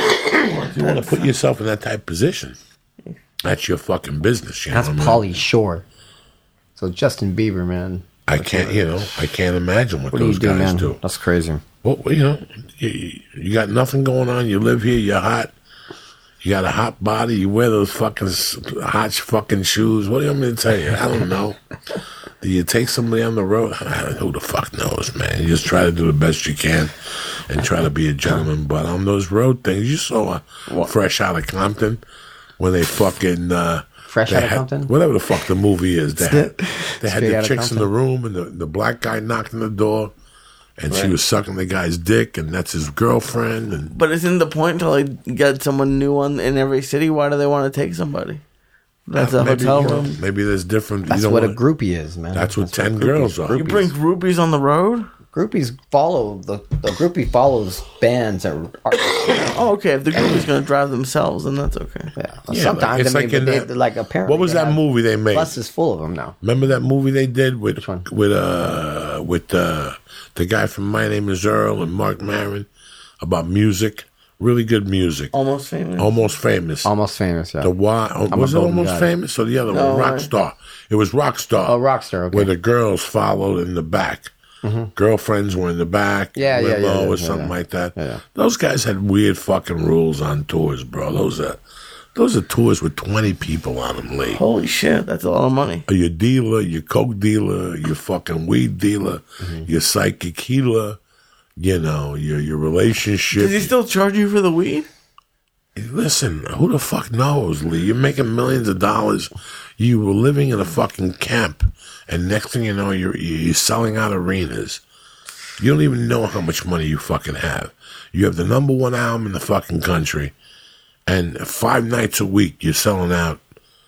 You want to put yourself in that type of position. That's your fucking business, That's what I mean? Pauly Shore. So Justin Bieber, man. I can't imagine what What do you those do, guys man? do. That's crazy. Well, you got nothing going on. You live here. You're hot. You got a hot body. You wear those fucking hot fucking shoes. What do you want me to tell you? I don't know. Do you take somebody on the road? Who the fuck knows, man? You just try to do the best you can and try to be a gentleman. But on those road things, you saw Fresh Out of Compton when they fucking... Fresh Out of Compton? Whatever the fuck the movie is. They had Straight the Outta chicks in the room, and the black guy knocked on the door, and she was sucking the guy's dick, and that's his girlfriend. And But isn't the point to like get someone new in every city? Why do they want to take somebody? That's a maybe, hotel room. Maybe there's different. That's what a groupie is, man. That's what 10 girls are. You bring groupies on the road? Groupies follow the groupie follows bands and artists. Oh, okay. If the groupie's going to drive themselves, then that's okay. Yeah. Yeah, Sometimes it's I mean, like in they, that- like apparently. What was they that have movie they made? Buses full of them now. Remember that movie they did with Which one? with the guy from My Name Is Earl and Mark Maron about music, really good music, Almost famous. Almost Famous. Almost famous. Yeah. The why was it golden Almost guy. Famous or the other No, one? Rockstar. It was Rockstar. Oh, Rockstar. Okay. Where the girls followed in the back. Girlfriends were in the back. Yeah, limo or yeah, something like that. Yeah. Those guys had weird fucking rules on tours, bro. Those are tours with 20 people on them, Lee. Holy shit, that's a lot of money. Your dealer, your coke dealer, your fucking weed dealer, your psychic healer, your relationship. Does he still charge you for the weed? Listen, who the fuck knows, Lee? You're making millions of dollars. You were living in a fucking camp, and next thing you know, you're selling out arenas. You don't even know how much money you fucking have. You have the number one album in the fucking country, and 5 nights a week you're selling out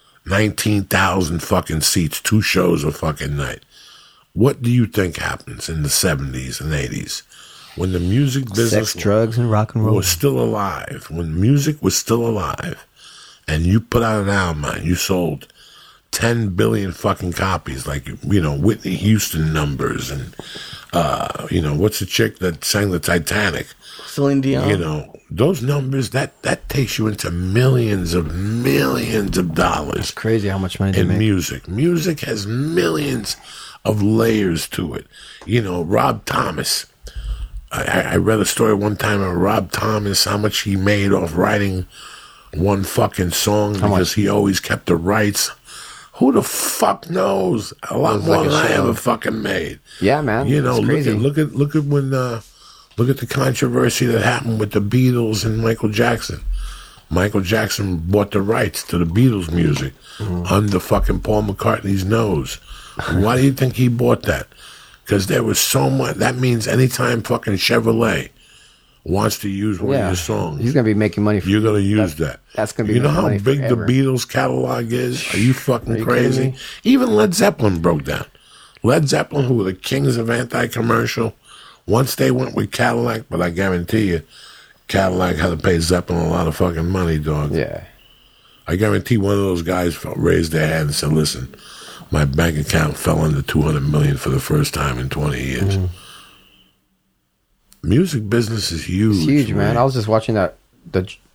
19,000 fucking seats, 2 shows a fucking night. What do you think happens in the 70s and 80s when the music business Sex, drugs, and rock and roll. was still alive, when music was still alive, and you put out an album and you sold 10 billion fucking copies, like, Whitney Houston numbers, and, what's the chick that sang the Titanic? Celine Dion. Those numbers, that takes you into millions of dollars Crazy how much money they in make. music. Music has millions of layers to it. Rob Thomas. I read a story one time of Rob Thomas, how much he made off writing one fucking song because he always kept the rights. Who the fuck knows? A lot more than I ever fucking made. Yeah, man. It's crazy. Look at when look at the controversy that happened with the Beatles and Michael Jackson. Michael Jackson bought the rights to the Beatles music under fucking Paul McCartney's nose. Why do you think he bought that? Because there was so much. That means anytime fucking Chevrolet wants to use one of your songs, He's gonna be making money. you're going to use that. That's gonna be You know making how money big forever. the Beatles catalog is? Are you fucking you crazy? kidding me? Even Led Zeppelin broke down. Led Zeppelin, who were the kings of anti-commercial, once they went with Cadillac, but I guarantee you, Cadillac had to pay Zeppelin a lot of fucking money, dog. Yeah. I guarantee one of those guys raised their hand and said, listen, my bank account fell under $200 million for the first time in 20 years. Music business is huge. It's huge, man. right? I was just watching the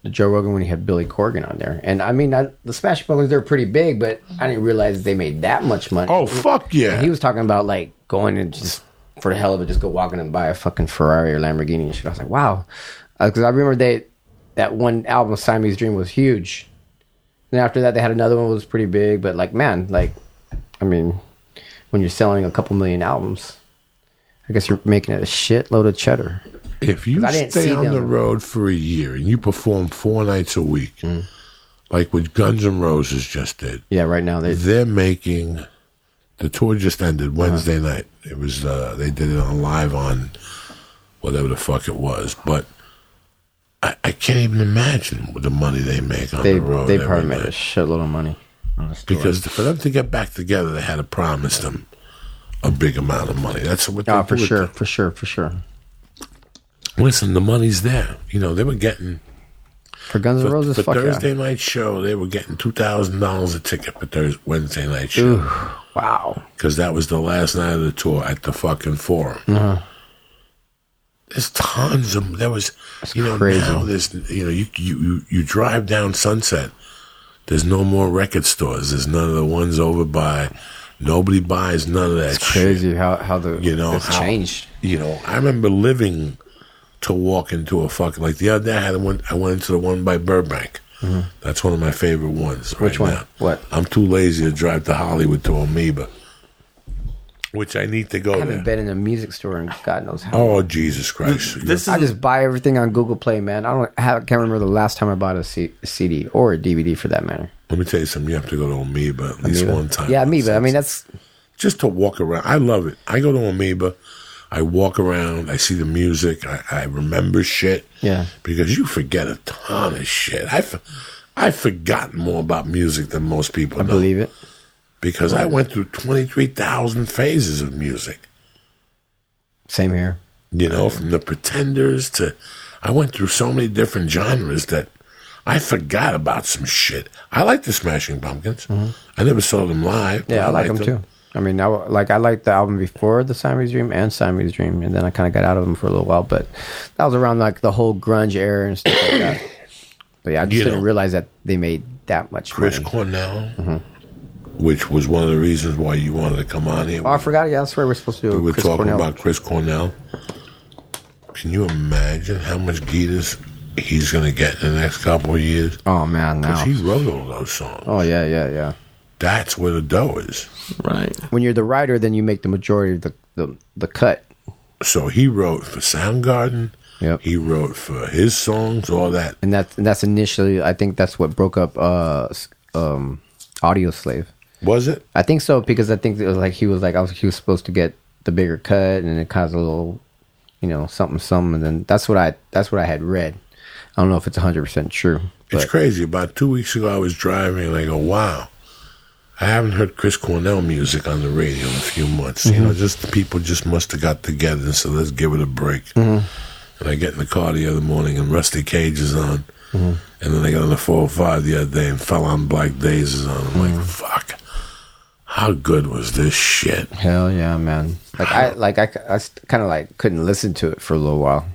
Joe Rogan when he had Billy Corgan on there. And I mean, the Smashing Pumpkins, they're pretty big, but I didn't realize they made that much money. Oh, fuck yeah. And he was talking about like going and just for the hell of it, just go walking and buy a fucking Ferrari or Lamborghini and shit. I was like, wow. Because I remember that one album, Siamese Dream, was huge. And after that, they had another one that was pretty big. But like, man, like, I mean, when you're selling a couple million albums, I guess you're making it a shitload of cheddar. If you stay on the road for a year and you perform 4 nights a week, like what Guns N' Roses just did. Yeah, right now they're making. The tour just ended Wednesday night. It was they did it on live on whatever the fuck it was, but I can't even imagine what the money they make on the road. They probably made a shitload of money on the because for them to get back together, they had to promise them a big amount of money. That's what. Oh, for sure. Listen, the money's there. You know, they were getting for Guns N' Roses. For Thursday night show, they were getting $2,000 a ticket for Wednesday night show. Ooh, wow! Because that was the last night of the tour at the fucking Forum. There's tons of there was. That's crazy. Now there's you drive down Sunset. There's no more record stores. There's none of the ones over by. Nobody buys none of that. It's crazy how the it's changed. I remember living to walk into a fucking like the other day. I went into the one by Burbank. That's one of my favorite ones. Which one? Now. What? I'm too lazy to drive to Hollywood to Amoeba, which I need to go. I haven't been in a music store in God knows how. Oh Jesus Christ! I just buy everything on Google Play, man. Can't remember the last time I bought a CD or a DVD for that matter. Let me tell you something. You have to go to Amoeba at least one time. Yeah, Amoeba. I mean, that's just to walk around. I love it. I go to Amoeba. I walk around. I see the music. I remember shit. Yeah. Because you forget a ton of shit. I've forgotten more about music than most people know. I believe it. Because I went through 23,000 phases of music. Same here. From the Pretenders to... I went through so many different genres that I forgot about some shit. I like the Smashing Pumpkins. I never saw them live. Yeah, I like them too. I mean, I liked the album before the Siamese Dream and Siamese Dream, and then I kind of got out of them for a little while. But that was around like the whole grunge era and stuff like that. But yeah, I just didn't realize that they made that much money. Chris Cornell, which was one of the reasons why you wanted to come on here. Oh, I forgot. Yeah, that's where we're supposed to do. We were talking about Chris Cornell. Can you imagine how much guitars he's going to get in the next couple of years? Oh man, now because he wrote all those songs. Oh yeah. That's where the dough is. Right. When you're the writer, then you make the majority of the cut. So he wrote for Soundgarden. Yep. He wrote for his songs, all that. And that's initially, I think that's what broke up Audio Slave. Was it? I think so, because I think it was like he was supposed to get the bigger cut, and it caused a little, something, and then that's what I had read. I don't know if it's 100% true. It's crazy. About 2 weeks ago, I was driving, and I go, wow. I haven't heard Chris Cornell music on the radio in a few months. Just the people just must have got together and said, let's give it a break. And I get in the car the other morning and Rusty Cage is on. And then I got on the 405 the other day and Fell on Black Days is on. I'm like, fuck. How good was this shit? Hell yeah, man. I kind of like couldn't listen to it for a little while.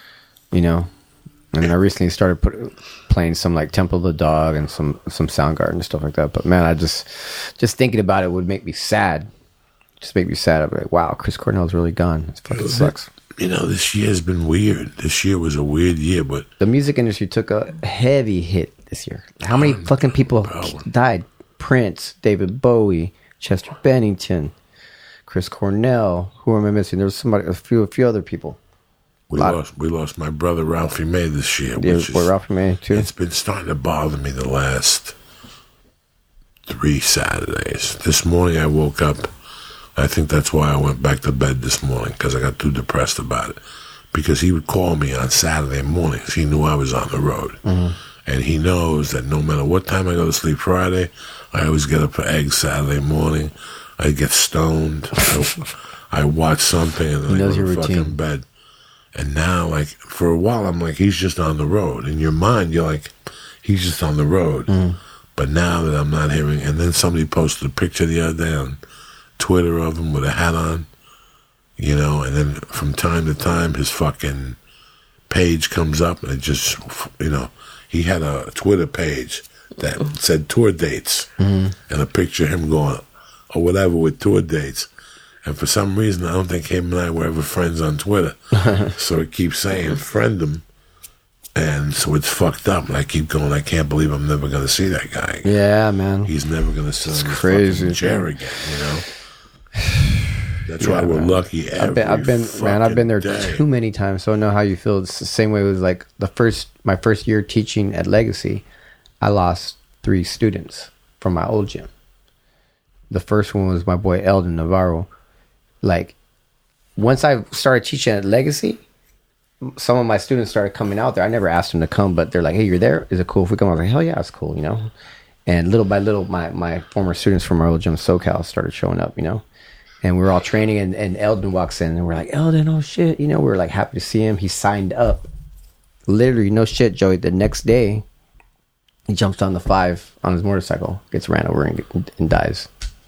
And I recently started playing some like Temple of the Dog and some Soundgarden and stuff like that. But man, I just thinking about it would make me sad. Just make me sad. I'd be like, wow, Chris Cornell's really gone. It fucking sucks. This year's been weird. This year was a weird year, but the music industry took a heavy hit this year. How many fucking people died? Prince, David Bowie, Chester Bennington, Chris Cornell. Who am I missing? There was a few other people. We lost my brother Ralphie May this year. Ralphie May too. It's been starting to bother me the last 3 Saturdays. This morning I woke up. I think that's why I went back to bed this morning, because I got too depressed about it. Because he would call me on Saturday mornings. He knew I was on the road. And he knows that no matter what time I go to sleep Friday, I always get up for eggs Saturday morning. I get stoned. I watch something and then I go to fucking bed. And now, like, for a while, I'm like, he's just on the road. In your mind, you're like, he's just on the road. But now that I'm not hearing, and then somebody posted a picture the other day on Twitter of him with a hat on, and then from time to time, his fucking page comes up, and it just, he had a Twitter page that said tour dates and a picture of him going or whatever with tour dates. And for some reason, I don't think him and I were ever friends on Twitter. So it keeps saying friend him. And so it's fucked up. And I keep going, I can't believe I'm never going to see that guy again. Yeah, man. He's never going to sit on his crazy, fucking chair again, you know? That's why we're lucky I've been there day. too many times, so I know how you feel. It's the same way it was like my first year teaching at Legacy. I lost 3 students from my old gym. The first one was my boy Eldon Navarro. Like, once I started teaching at Legacy, some of my students started coming out there. I never asked them to come, but they're like, "Hey, you're there? Is it cool if we come?" I was like, "Hell yeah, it's cool," you know. And little by little, my former students from our old gym, SoCal, started showing up, you know. And we were all training, and Eldon walks in, and we're like, "Eldon, oh shit," you know. We were like happy to see him. He signed up. Literally, no shit, Joey. The next day, he jumps on the 5 on his motorcycle, gets ran over, and dies.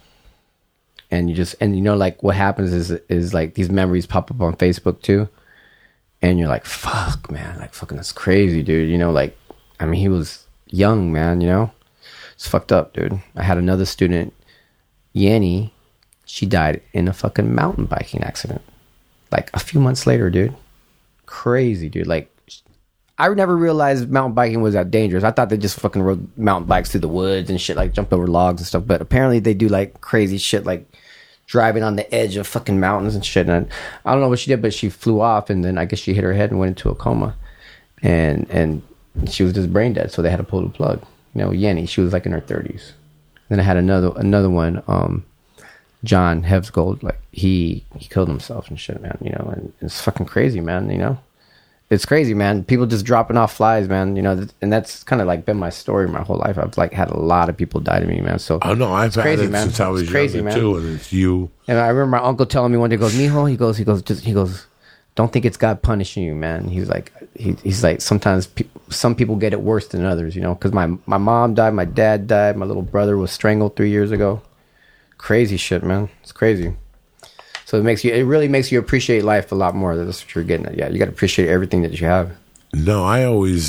And you know, like what happens is like these memories pop up on Facebook too. And you're like, fuck, man, like fucking that's crazy, dude. You know, like, I mean, he was young, man, you know? It's fucked up, dude. I had another student, Yanni, she died in a fucking mountain biking accident. Like a few months later, dude. Crazy, dude. Like, I never realized mountain biking was that dangerous. I thought they just fucking rode mountain bikes through the woods and shit, like jumped over logs and stuff. But apparently they do like crazy shit, like driving on the edge of fucking mountains and shit. And I don't know what she did, but she flew off, and then I guess she hit her head and went into a coma. And she was just brain dead, so they had to pull the plug. You know, Yenny, she was like in her 30s. Then I had another one, John Hevsgold, like he killed himself and shit, man, you know, and it's fucking crazy, man, you know. It's crazy, man. People just dropping off flies, man, you know, and that's kind of like been my story my whole life. I've like had a lot of people die to me, man. So I know I've had crazy, it man. since I was crazy, younger man. too, and it's you. And I remember my uncle telling me one day, he goes, "Mijo," he goes, "Don't think it's God punishing you, man." He's like, he's like, sometimes some people get it worse than others, you know, because my mom died, my dad died, my little brother was strangled 3 years ago. Crazy shit, man. It's crazy. So it really makes you appreciate life a lot more. That's what you're getting at. Yeah, you got to appreciate everything that you have. No, I always,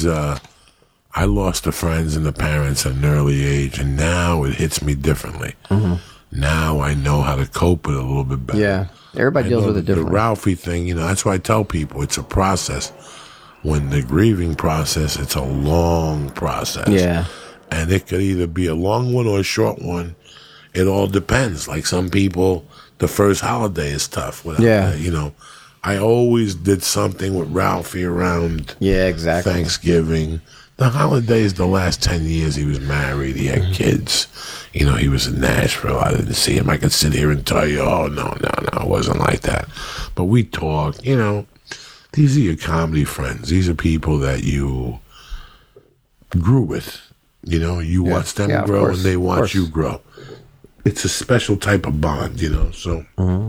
I lost the friends and the parents at an early age, and now it hits me differently. Mm-hmm. Now I know how to cope with it a little bit better. Yeah, everybody deals with it differently. The Ralphie thing, you know, that's why I tell people it's a process. When the grieving process, it's a long process. Yeah. And it could either be a long one or a short one. It all depends. Like some people, the first holiday is tough. Yeah. You know, I always did something with Ralphie around exactly. Thanksgiving. The holidays, the last 10 years he was married, he had kids. You know, he was in Nashville. I didn't see him. I could sit here and tell you, oh, no, it wasn't like that. But we talk, you know, these are your comedy friends. These are people that you grew with. You know, you watch them grow and they watch you grow. It's a special type of bond, you know, so... Mm-hmm.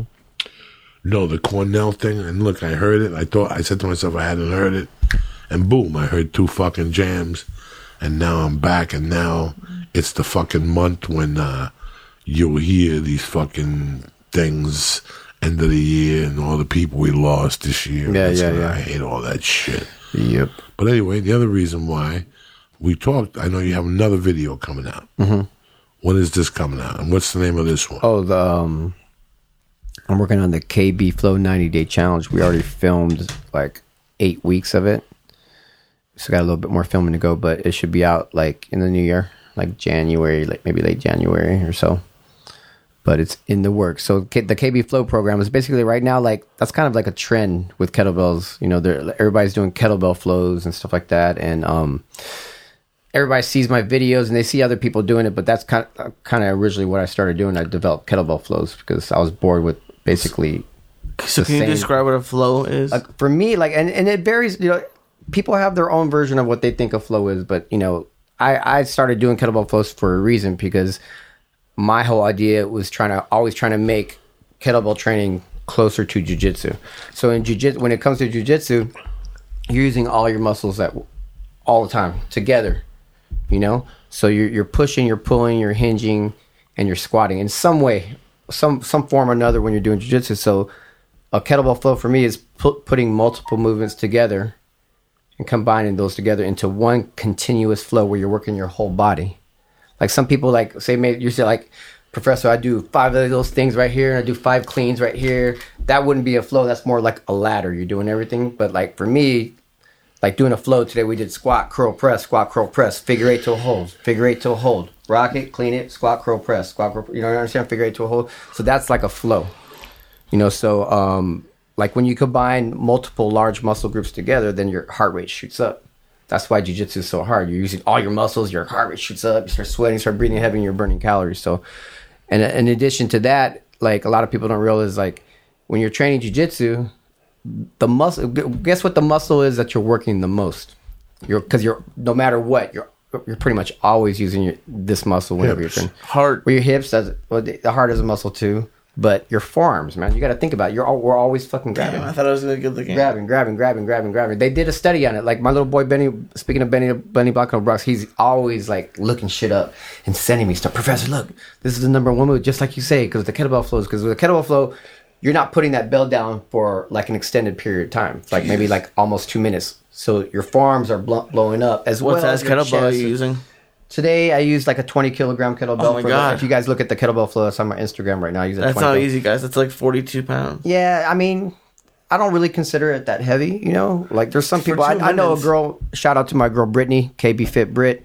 No, the Cornell thing, and look, I heard it. I said to myself I hadn't heard it, and boom, I heard 2 fucking jams, and now I'm back, and now it's the fucking month when you'll hear these fucking things, end of the year, and all the people we lost this year. Yeah. I hate all that shit. Yep. But anyway, the other reason why we talked, I know you have another video coming out. Mm-hmm. When is this coming out, and what's the name of this one? Oh, I'm working on the KB Flow 90-Day Challenge. We already filmed like 8 weeks of it. So got a little bit more filming to go, but it should be out like in the new year, like January, like maybe late January or so. But it's in the works. So the KB Flow program is basically right now, like that's kind of like a trend with kettlebells. You know, everybody's doing kettlebell flows and stuff like that. And everybody sees my videos and they see other people doing it, but that's kind of originally what I started doing. I developed kettlebell flows because I was bored with basically. So can you describe what a flow is? For me, like, and it varies. You know, people have their own version of what they think a flow is, but you know, I started doing kettlebell flows for a reason because my whole idea was always trying to make kettlebell training closer to jiu-jitsu. So in jiu-jitsu, when it comes to jiu-jitsu, you're using all your muscles all the time together. You know, so you're pushing, you're pulling, you're hinging, and you're squatting in some way, some form or another when you're doing jiu-jitsu. So a kettlebell flow for me is putting multiple movements together and combining those together into one continuous flow where you're working your whole body. Like some people like say, maybe you say like, Professor, I do 5 of those things right here, and I do 5 cleans right here. That wouldn't be a flow. That's more like a ladder. You're doing everything. But like for me, like doing a flow today, we did squat, curl, press, figure 8 to a hold, figure 8 to a hold, rock it, clean it, squat, curl, press, squat, curl, you know what I understand? Figure 8 to a hold. So that's like a flow, you know. So like when you combine multiple large muscle groups together, then your heart rate shoots up. That's why jiu-jitsu is so hard. You're using all your muscles, your heart rate shoots up, you start sweating, start breathing heavy, and you're burning calories. So, and in addition to that, like a lot of people don't realize, like when you're training jiu-jitsu, the muscle, guess what the muscle is that you're working the most? Because you're no matter what, you're pretty much always using this muscle whenever you're training. Heart. Well, your hips, the heart is a muscle too. But your forearms, man, you got to think about it. We're always fucking grabbing. Damn, I thought I was gonna get the game. Grabbing. They did a study on it. Like my little boy Benny. Speaking of Benny Blanco Brooks, he's always like looking shit up and sending me stuff. Professor, look, this is the number 1 move, just like you say, because the kettlebell flows. Because with the kettlebell flow, you're not putting that bell down for like an extended period of time, like maybe like almost 2 minutes. So your forearms are blowing up as well. What size kettlebell are you using? Today I use like a 20 kilogram kettlebell. Oh my God. If you guys look at the kettlebell flow, that's on my Instagram right now. I use That's not easy, guys. That's like 42 pounds. Yeah, I mean, I don't really consider it that heavy, you know? Like there's some people, I know a girl, shout out to my girl Brittany, KB Fit Brit.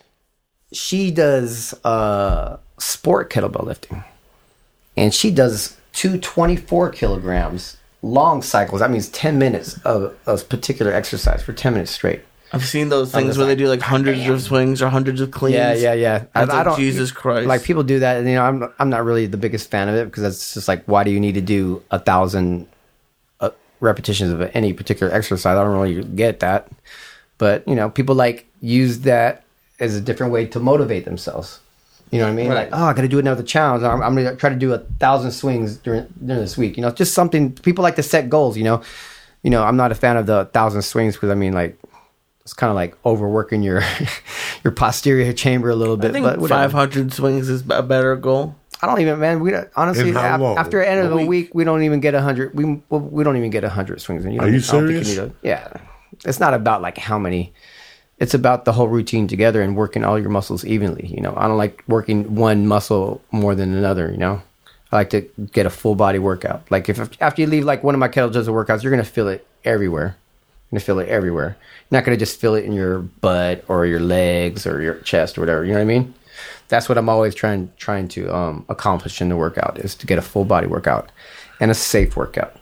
She does sport kettlebell lifting. And she does 224 kilograms long cycles. That means 10 minutes of a particular exercise for 10 minutes straight. I've seen those things where they do like hundreds of swings or hundreds of cleans. Yeah. I don't. Jesus Christ! Like people do that, and you know, I'm not really the biggest fan of it because it's just like, why do you need to do 1,000 repetitions of any particular exercise? I don't really get that, but you know, people like use that as a different way to motivate themselves. You know what I mean? Right. Like, oh, I got to do another challenge. I'm going to try to do 1,000 swings during this week. You know, just something. People like to set goals. You know, I'm not a fan of the 1,000 swings because I mean, like. It's kind of like overworking your posterior chamber a little bit. I think but 500 swings is a better goal. I don't even, man. We honestly after the end of the week, we don't even get 100. We don't even get 100 swings. Are you serious? Yeah, it's not about like how many. It's about the whole routine together and working all your muscles evenly. You know, I don't like working one muscle more than another. You know, I like to get a full body workout. Like if after you leave like one of my kettlebell workouts, you're gonna feel it everywhere. You're gonna feel it everywhere. You're not gonna just feel it in your butt or your legs or your chest or whatever. You know what I mean? That's what I'm always trying to accomplish in the workout, is to get a full body workout and a safe workout.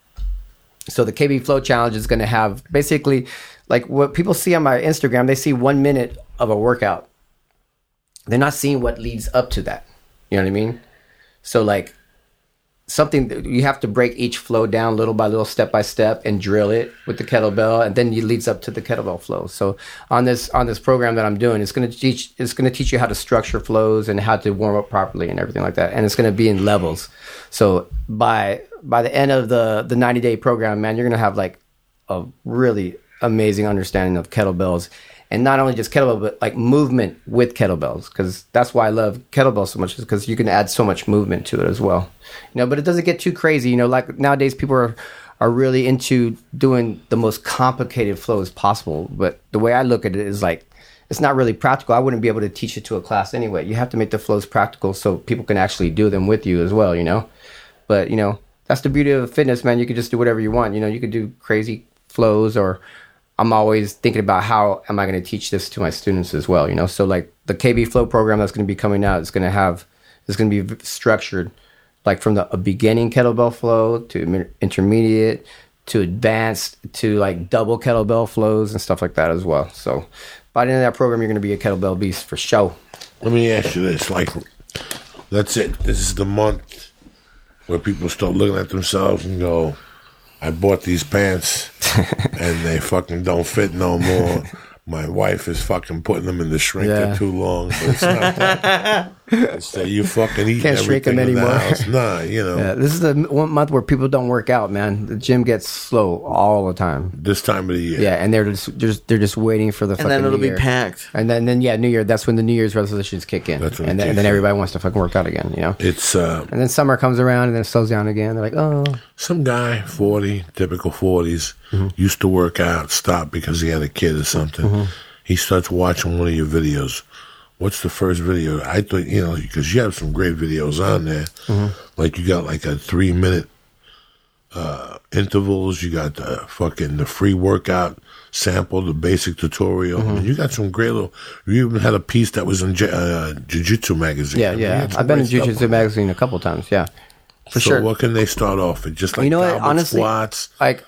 So the KB Flow Challenge is gonna have basically like what people see on my Instagram. They see 1 minute of a workout. They're not seeing what leads up to that. You know what I mean? So like something that you have to break each flow down little by little, step by step, and drill it with the kettlebell, and then it leads up to the kettlebell flow. So on this program that I'm doing, it's going to teach you how to structure flows and how to warm up properly and everything like that. And it's going to be in levels. So by the end of the 90-day program, man, you're going to have like a really amazing understanding of kettlebells. And not only just kettlebell, but like movement with kettlebells, because that's why I love kettlebells so much, is because you can add so much movement to it as well. You know, but it doesn't get too crazy. You know, like nowadays people are really into doing the most complicated flows possible. But the way I look at it is like, it's not really practical. I wouldn't be able to teach it to a class anyway. You have to make the flows practical so people can actually do them with you as well, you know. But, you know, that's the beauty of fitness, man. You can just do whatever you want. You know, you could do crazy flows, or I'm always thinking about how am I going to teach this to my students as well, you know? So like the KB Flow program that's going to be coming out is going to be structured like from a beginning kettlebell flow to intermediate to advanced to like double kettlebell flows and stuff like that as well. So by the end of that program, you're going to be a kettlebell beast for sure. Let me ask you this, like, that's it. This is the month where people start looking at themselves and go, I bought these pants and they fucking don't fit no more. My wife is fucking putting them in the shrink. They're too long. But it's not that. Say you fucking eat Can't shake everything 'em in the anymore. house. Nah, you know. Yeah, this is the one month where people don't work out, man. The gym gets slow all the time. This time of the year. Yeah, and they're just waiting for the And fucking then it'll New be Year. packed. And then New Year. That's when the New Year's resolutions kick in. That's when and it then, kicks then in. everybody wants to fucking work out again. You know. It's And then summer comes around and then it slows down again. They're like, oh, some guy, 40, typical 40s, used to work out, stopped because he had a kid or something. He starts watching one of your videos. What's the first video? I thought, you know, because you have some great videos on there. Like you got like a 3-minute intervals. You got the free workout sample, the basic tutorial. And you got some great little. You even had a piece that was in Jiu-Jitsu magazine. yeah, I mean, you yeah. had some I've been in great stuff Jiu-Jitsu on there. magazine a couple times. Yeah, for So sure. what can they start off with? Just like You know what? goblet Honestly, squats. like,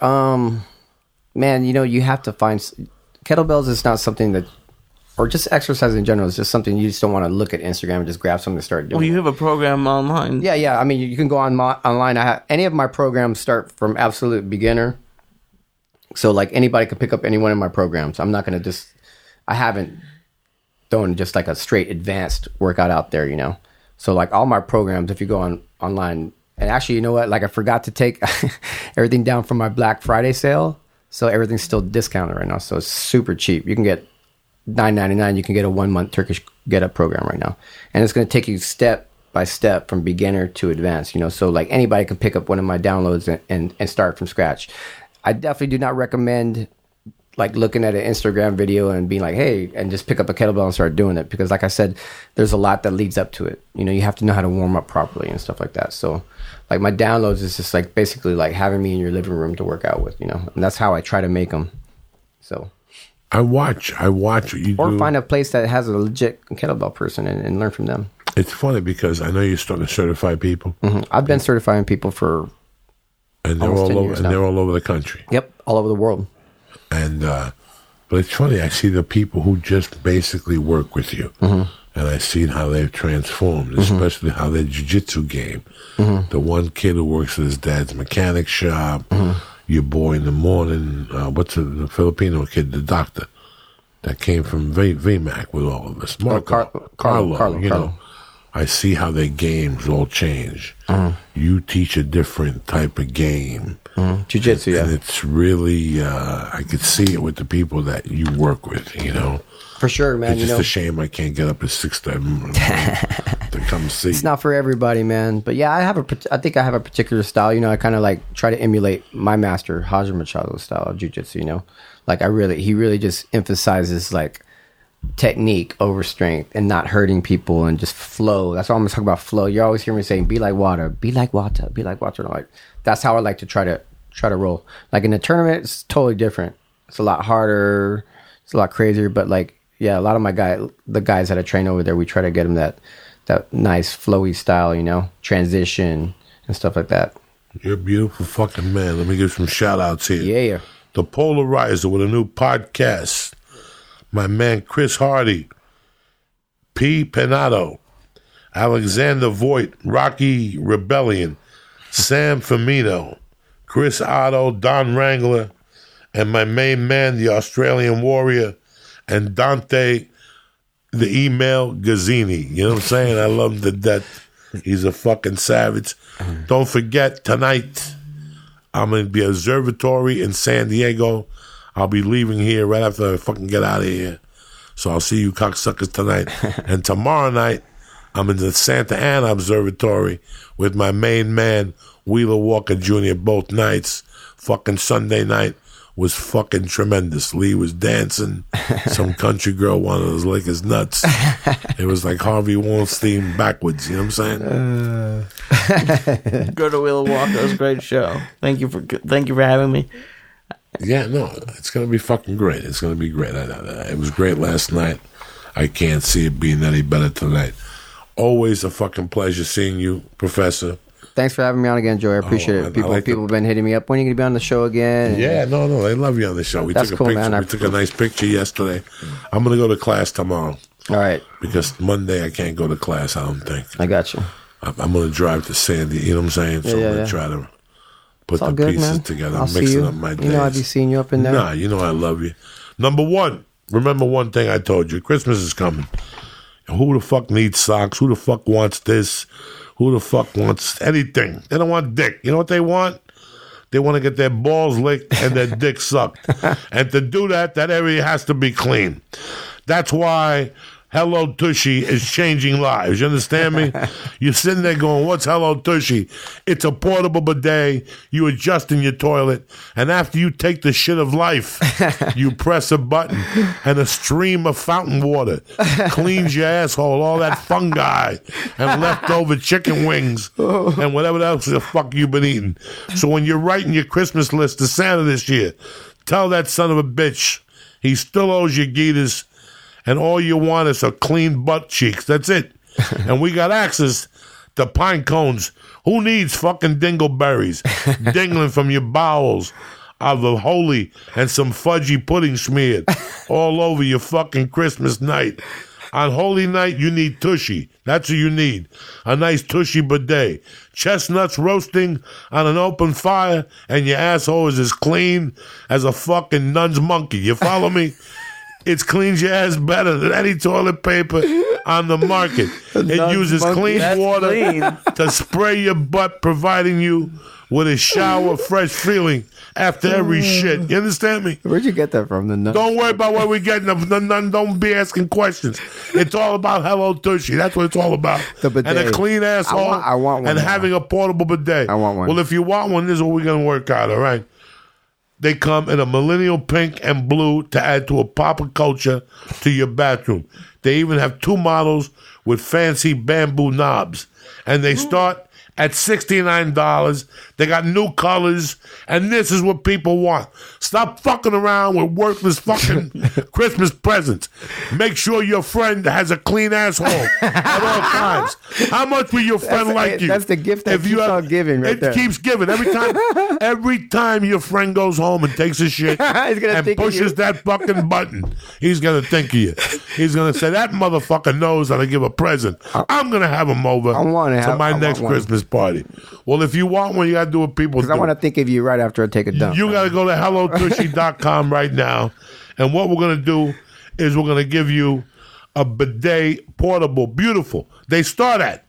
man, you know, you have to find kettlebells. Is not something that, or just exercise in general is just something you just don't want to look at Instagram and just grab something to start doing. Well, you have a program online. Yeah. I mean, you can go online. I have any of my programs start from absolute beginner, so like anybody can pick up any one of my programs. I'm not gonna I haven't done just like a straight advanced workout out there, you know. So like all my programs, if you go online, and actually, you know what? Like I forgot to take everything down from my Black Friday sale, so everything's still discounted right now. So it's super cheap. You can get $9.99. You can get a 1-month Turkish Get Up program right now, and it's going to take you step by step from beginner to advanced. You know, so like anybody can pick up one of my downloads and start from scratch. I definitely do not recommend like looking at an Instagram video and being like, hey, and just pick up a kettlebell and start doing it, because like I said, there's a lot that leads up to it. You know, you have to know how to warm up properly and stuff like that. So like my downloads is just like basically like having me in your living room to work out with, you know, and that's how I try to make them. So. I watch what you Or do. find a place that has a legit kettlebell person and learn from them. It's funny because I know you're starting to certify people, I've been certifying people for, and they're Almost all 10 over, years and now. they're all over the country. all over the world. And but it's funny. I see the people who just basically work with you, and I see how they've transformed, especially how their jiu-jitsu game. The one kid who works at his dad's mechanic shop. Your boy in the morning. What's the Filipino kid, the doctor that came from VMAC with all of us? Marco, Carlo. You know, I see how their games all change. You teach a different type of game. Jiu-jitsu, And yeah. it's really, I could see it with the people that you work with, you know. For sure, man. It's You just know, a shame I can't get up at 6 to come see. it's not for everybody, man. But yeah, I think I have a particular style. You know, I kind of like try to emulate my master, Hajar Machado's style of jiu-jitsu, you know. Like he really just emphasizes like technique over strength and not hurting people and just flow. That's why I'm talking about flow. You always hear me saying, be like water, be like water, be like water. Like that's how I like to try to roll. Like in a tournament, it's totally different. It's a lot harder. It's a lot crazier. But like, yeah, a lot of the guys that I train over there, we try to get them that nice flowy style, you know, transition and stuff like that. You're a beautiful fucking man. Let me give some shout outs here. Yeah. The Polarizer with a new podcast. My man Chris Hardy, P. Penato, Alexander Voigt, Rocky Rebellion, Sam Firmino, Chris Otto, Don Wrangler, and my main man, the Australian Warrior, and Dante, the email Gazzini. You know what I'm saying? I love him to death. He's a fucking savage. Don't forget, tonight, I'm going to be at Observatory in San Diego. I'll be leaving here right after I fucking get out of here. So I'll see you cocksuckers tonight. And tomorrow night, I'm in the Santa Ana Observatory with my main man, Wheeler Walker Jr. both nights. Fucking Sunday night was fucking tremendous. Lee was dancing. Some country girl wanted to lick his nuts. It was like Harvey Weinstein backwards. You know what I'm saying? Go to Wheeler Walker. It was a great show. Thank you for having me. Yeah, no, it's going to be fucking great. It's going to be great. It was great last night. I can't see it being any better tonight. Always a fucking pleasure seeing you, Professor. Thanks for having me on again, Joey. I appreciate it. People have been hitting me up. When are you going to be on the show again? Yeah, no, they love you on the show. We That's took a cool, picture. man. We took a nice picture yesterday. I'm going to go to class tomorrow. All right. Because Monday I can't go to class, I don't think. I got you. I'm going to drive to Sandy, you know what I'm saying? So I'm going to try to put the good, pieces man. together. I'll I'm see mixing you. up my days. You know I'd be seeing you up in there. Nah, you know I love you. Number one, remember one thing I told you. Christmas is coming. Who the fuck needs socks? Who the fuck wants this? Who the fuck wants anything? They don't want dick. You know what they want? They want to get their balls licked and their dick sucked. And to do that, that area has to be clean. That's why Hello Tushy is changing lives. You understand me? You're sitting there going, what's Hello Tushy? It's a portable bidet. You adjust in your toilet. And after you take the shit of life, you press a button and a stream of fountain water cleans your asshole, all that fungi and leftover chicken wings and whatever else the fuck you've been eating. So when you're writing your Christmas list to Santa this year, tell that son of a bitch he still owes you Geeters. And all you want is a clean butt cheeks. That's it. And we got access to pine cones. Who needs fucking dingleberries dingling from your bowels of the holy and some fudgy pudding smeared all over your fucking Christmas night? On Holy Night, you need Tushy. That's what you need. A nice Tushy bidet. Chestnuts roasting on an open fire, and your asshole is as clean as a fucking nun's monkey. You follow me? It cleans your ass better than any toilet paper on the market. It uses clean water to spray your butt, providing you with a shower of fresh feeling after every shit. You understand me? Where'd you get that from? The nuns? Don't worry about where we're getting them. Don't be asking questions. It's all about Hello Tushy. That's what it's all about. The bidet. And a clean asshole. I want one and now. having a portable bidet. I want one. Well, if you want one, this is what we're going to work out, all right? They come in a millennial pink and blue to add to a pop of culture to your bathroom. They even have 2 models with fancy bamboo knobs. And they start at $69. They got new colors. And this is what people want. Stop fucking around with worthless fucking Christmas presents. Make sure your friend has a clean asshole at all times. How much will your friend like you? That's the gift that keeps on giving right there. It keeps giving. Every time your friend goes home and takes a shit and pushes that fucking button, he's going to think of you. He's going to say, that motherfucker knows how to give a present. I'm going to have him over to my next Christmas party. Well, if you want one, you got to do what people do. I want to think of you right after I take a dump. You got to go to HelloTushy.com right now. And what we're going to do is we're going to give you a bidet, portable, beautiful. They start at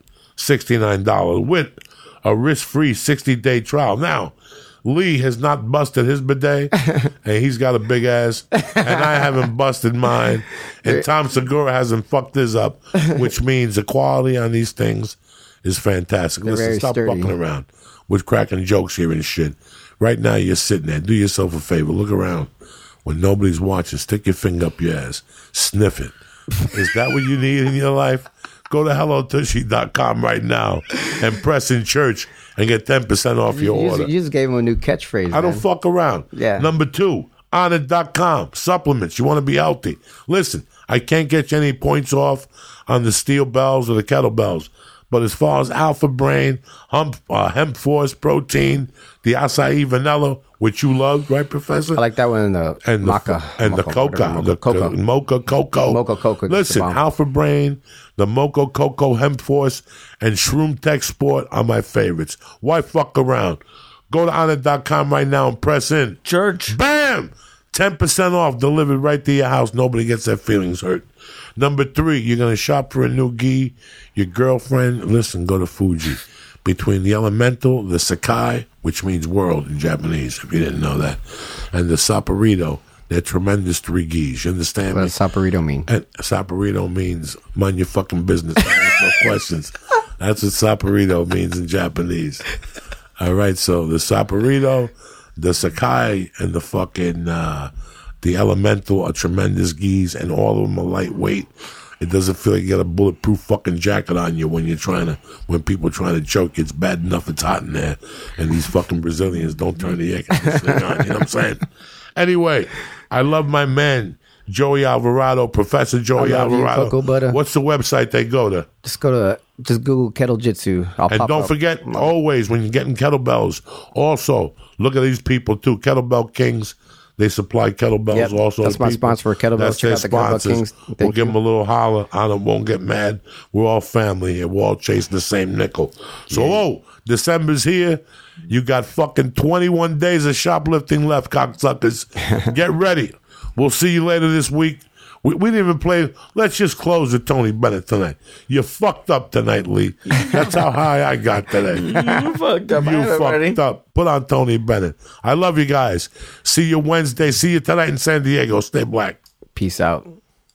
$69 with a risk-free 60-day trial. Now, Lee has not busted his bidet, and he's got a big ass, and I haven't busted mine, and Tom Segura hasn't fucked his up, which means the quality on these things is fantastic. Listen, stop fucking around with cracking jokes here and shit. Right now, you're sitting there. Do yourself a favor. Look around. When nobody's watching, stick your finger up your ass. Sniff it. Is that what you need in your life? Go to HelloTushy.com right now and press in church and get 10% off your order. You just gave him a new catchphrase. I don't fuck around. Yeah. Number 2, Onnit.com. Supplements. You want to be healthy. Listen, I can't get you any points off on the steel bells or the kettlebells. But as far as Alpha Brain, Hemp Force Protein, the acai vanilla, which you love, right, Professor? I like that one. The Mocha Cocoa. Mocha Cocoa. Listen, Alpha Brain, the Mocha Cocoa, Hemp Force, and Shroom Tech Sport are my favorites. Why fuck around? Go to Onnit.com right now and press in. Church. Bam! 10% off delivered right to your house. Nobody gets their feelings hurt. Number 3, you're going to shop for a new gi. Your girlfriend, listen, go to Fuji. Between the Elemental, the Sakai, which means world in Japanese, if you didn't know that, and the Saporito, they're tremendous 3 gis. You understand What me? does Saporito mean? And Saporito means mind your fucking business. No questions. That's what Saporito means in Japanese. All right, so the Saporito, the Sakai, and the fucking the Elemental are tremendous gis, and all of them are lightweight. It doesn't feel like you got a bulletproof fucking jacket on you when people are trying to choke you. It's bad enough it's hot in there, and these fucking Brazilians don't turn the air conditioning on. You know what I'm saying? Anyway, I love my man, Joey Alvarado, Professor Joey Alvarado. Cocoa butter. What's the website they go to? Just Google Kettle Jitsu. And don't forget, always, when you're getting kettlebells, also, look at these people, too. Kettlebell Kings. They supply kettlebells Yep, also. that's my sponsor for kettlebells. That's Check their out the Kettlebell sponsors. Kings. We'll give them a little holler on them. Won't get mad. We're all family here. We're all chasing the same nickel. So, December's here. You got fucking 21 days of shoplifting left, cocksuckers. Get ready. We'll see you later this week We didn't even play. Let's just close with Tony Bennett tonight. You fucked up tonight, Lee. That's how high I got today. You fucked up. You fucked up. Put on Tony Bennett. I love you guys. See you Wednesday. See you tonight in San Diego. Stay black. Peace out.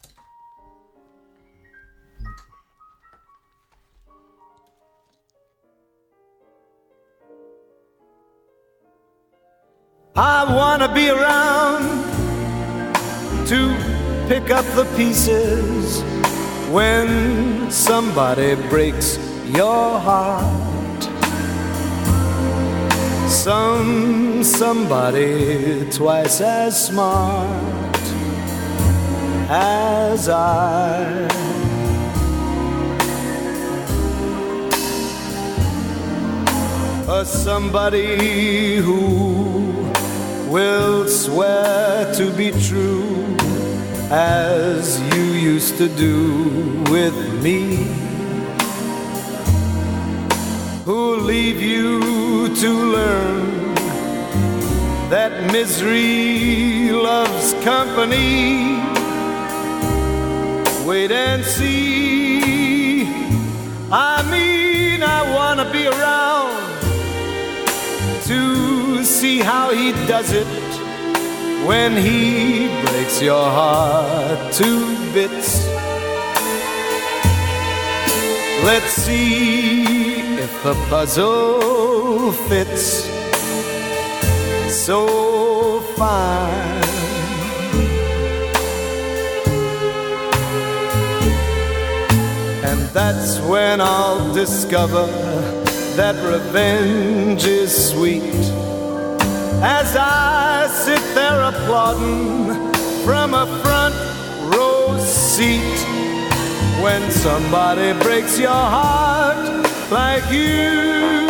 I wanna be around to pick up the pieces when somebody breaks your heart. Somebody twice as smart as I. Somebody who will swear to be true as you used to do with me, who'll leave you to learn that misery loves company. Wait and see. I mean, I wanna be around to see how he does it when he breaks your heart to bits. Let's see if the puzzle fits so fine. And that's when I'll discover that revenge is sweet, as I sit there applauding from a front row seat. When somebody breaks your heart like you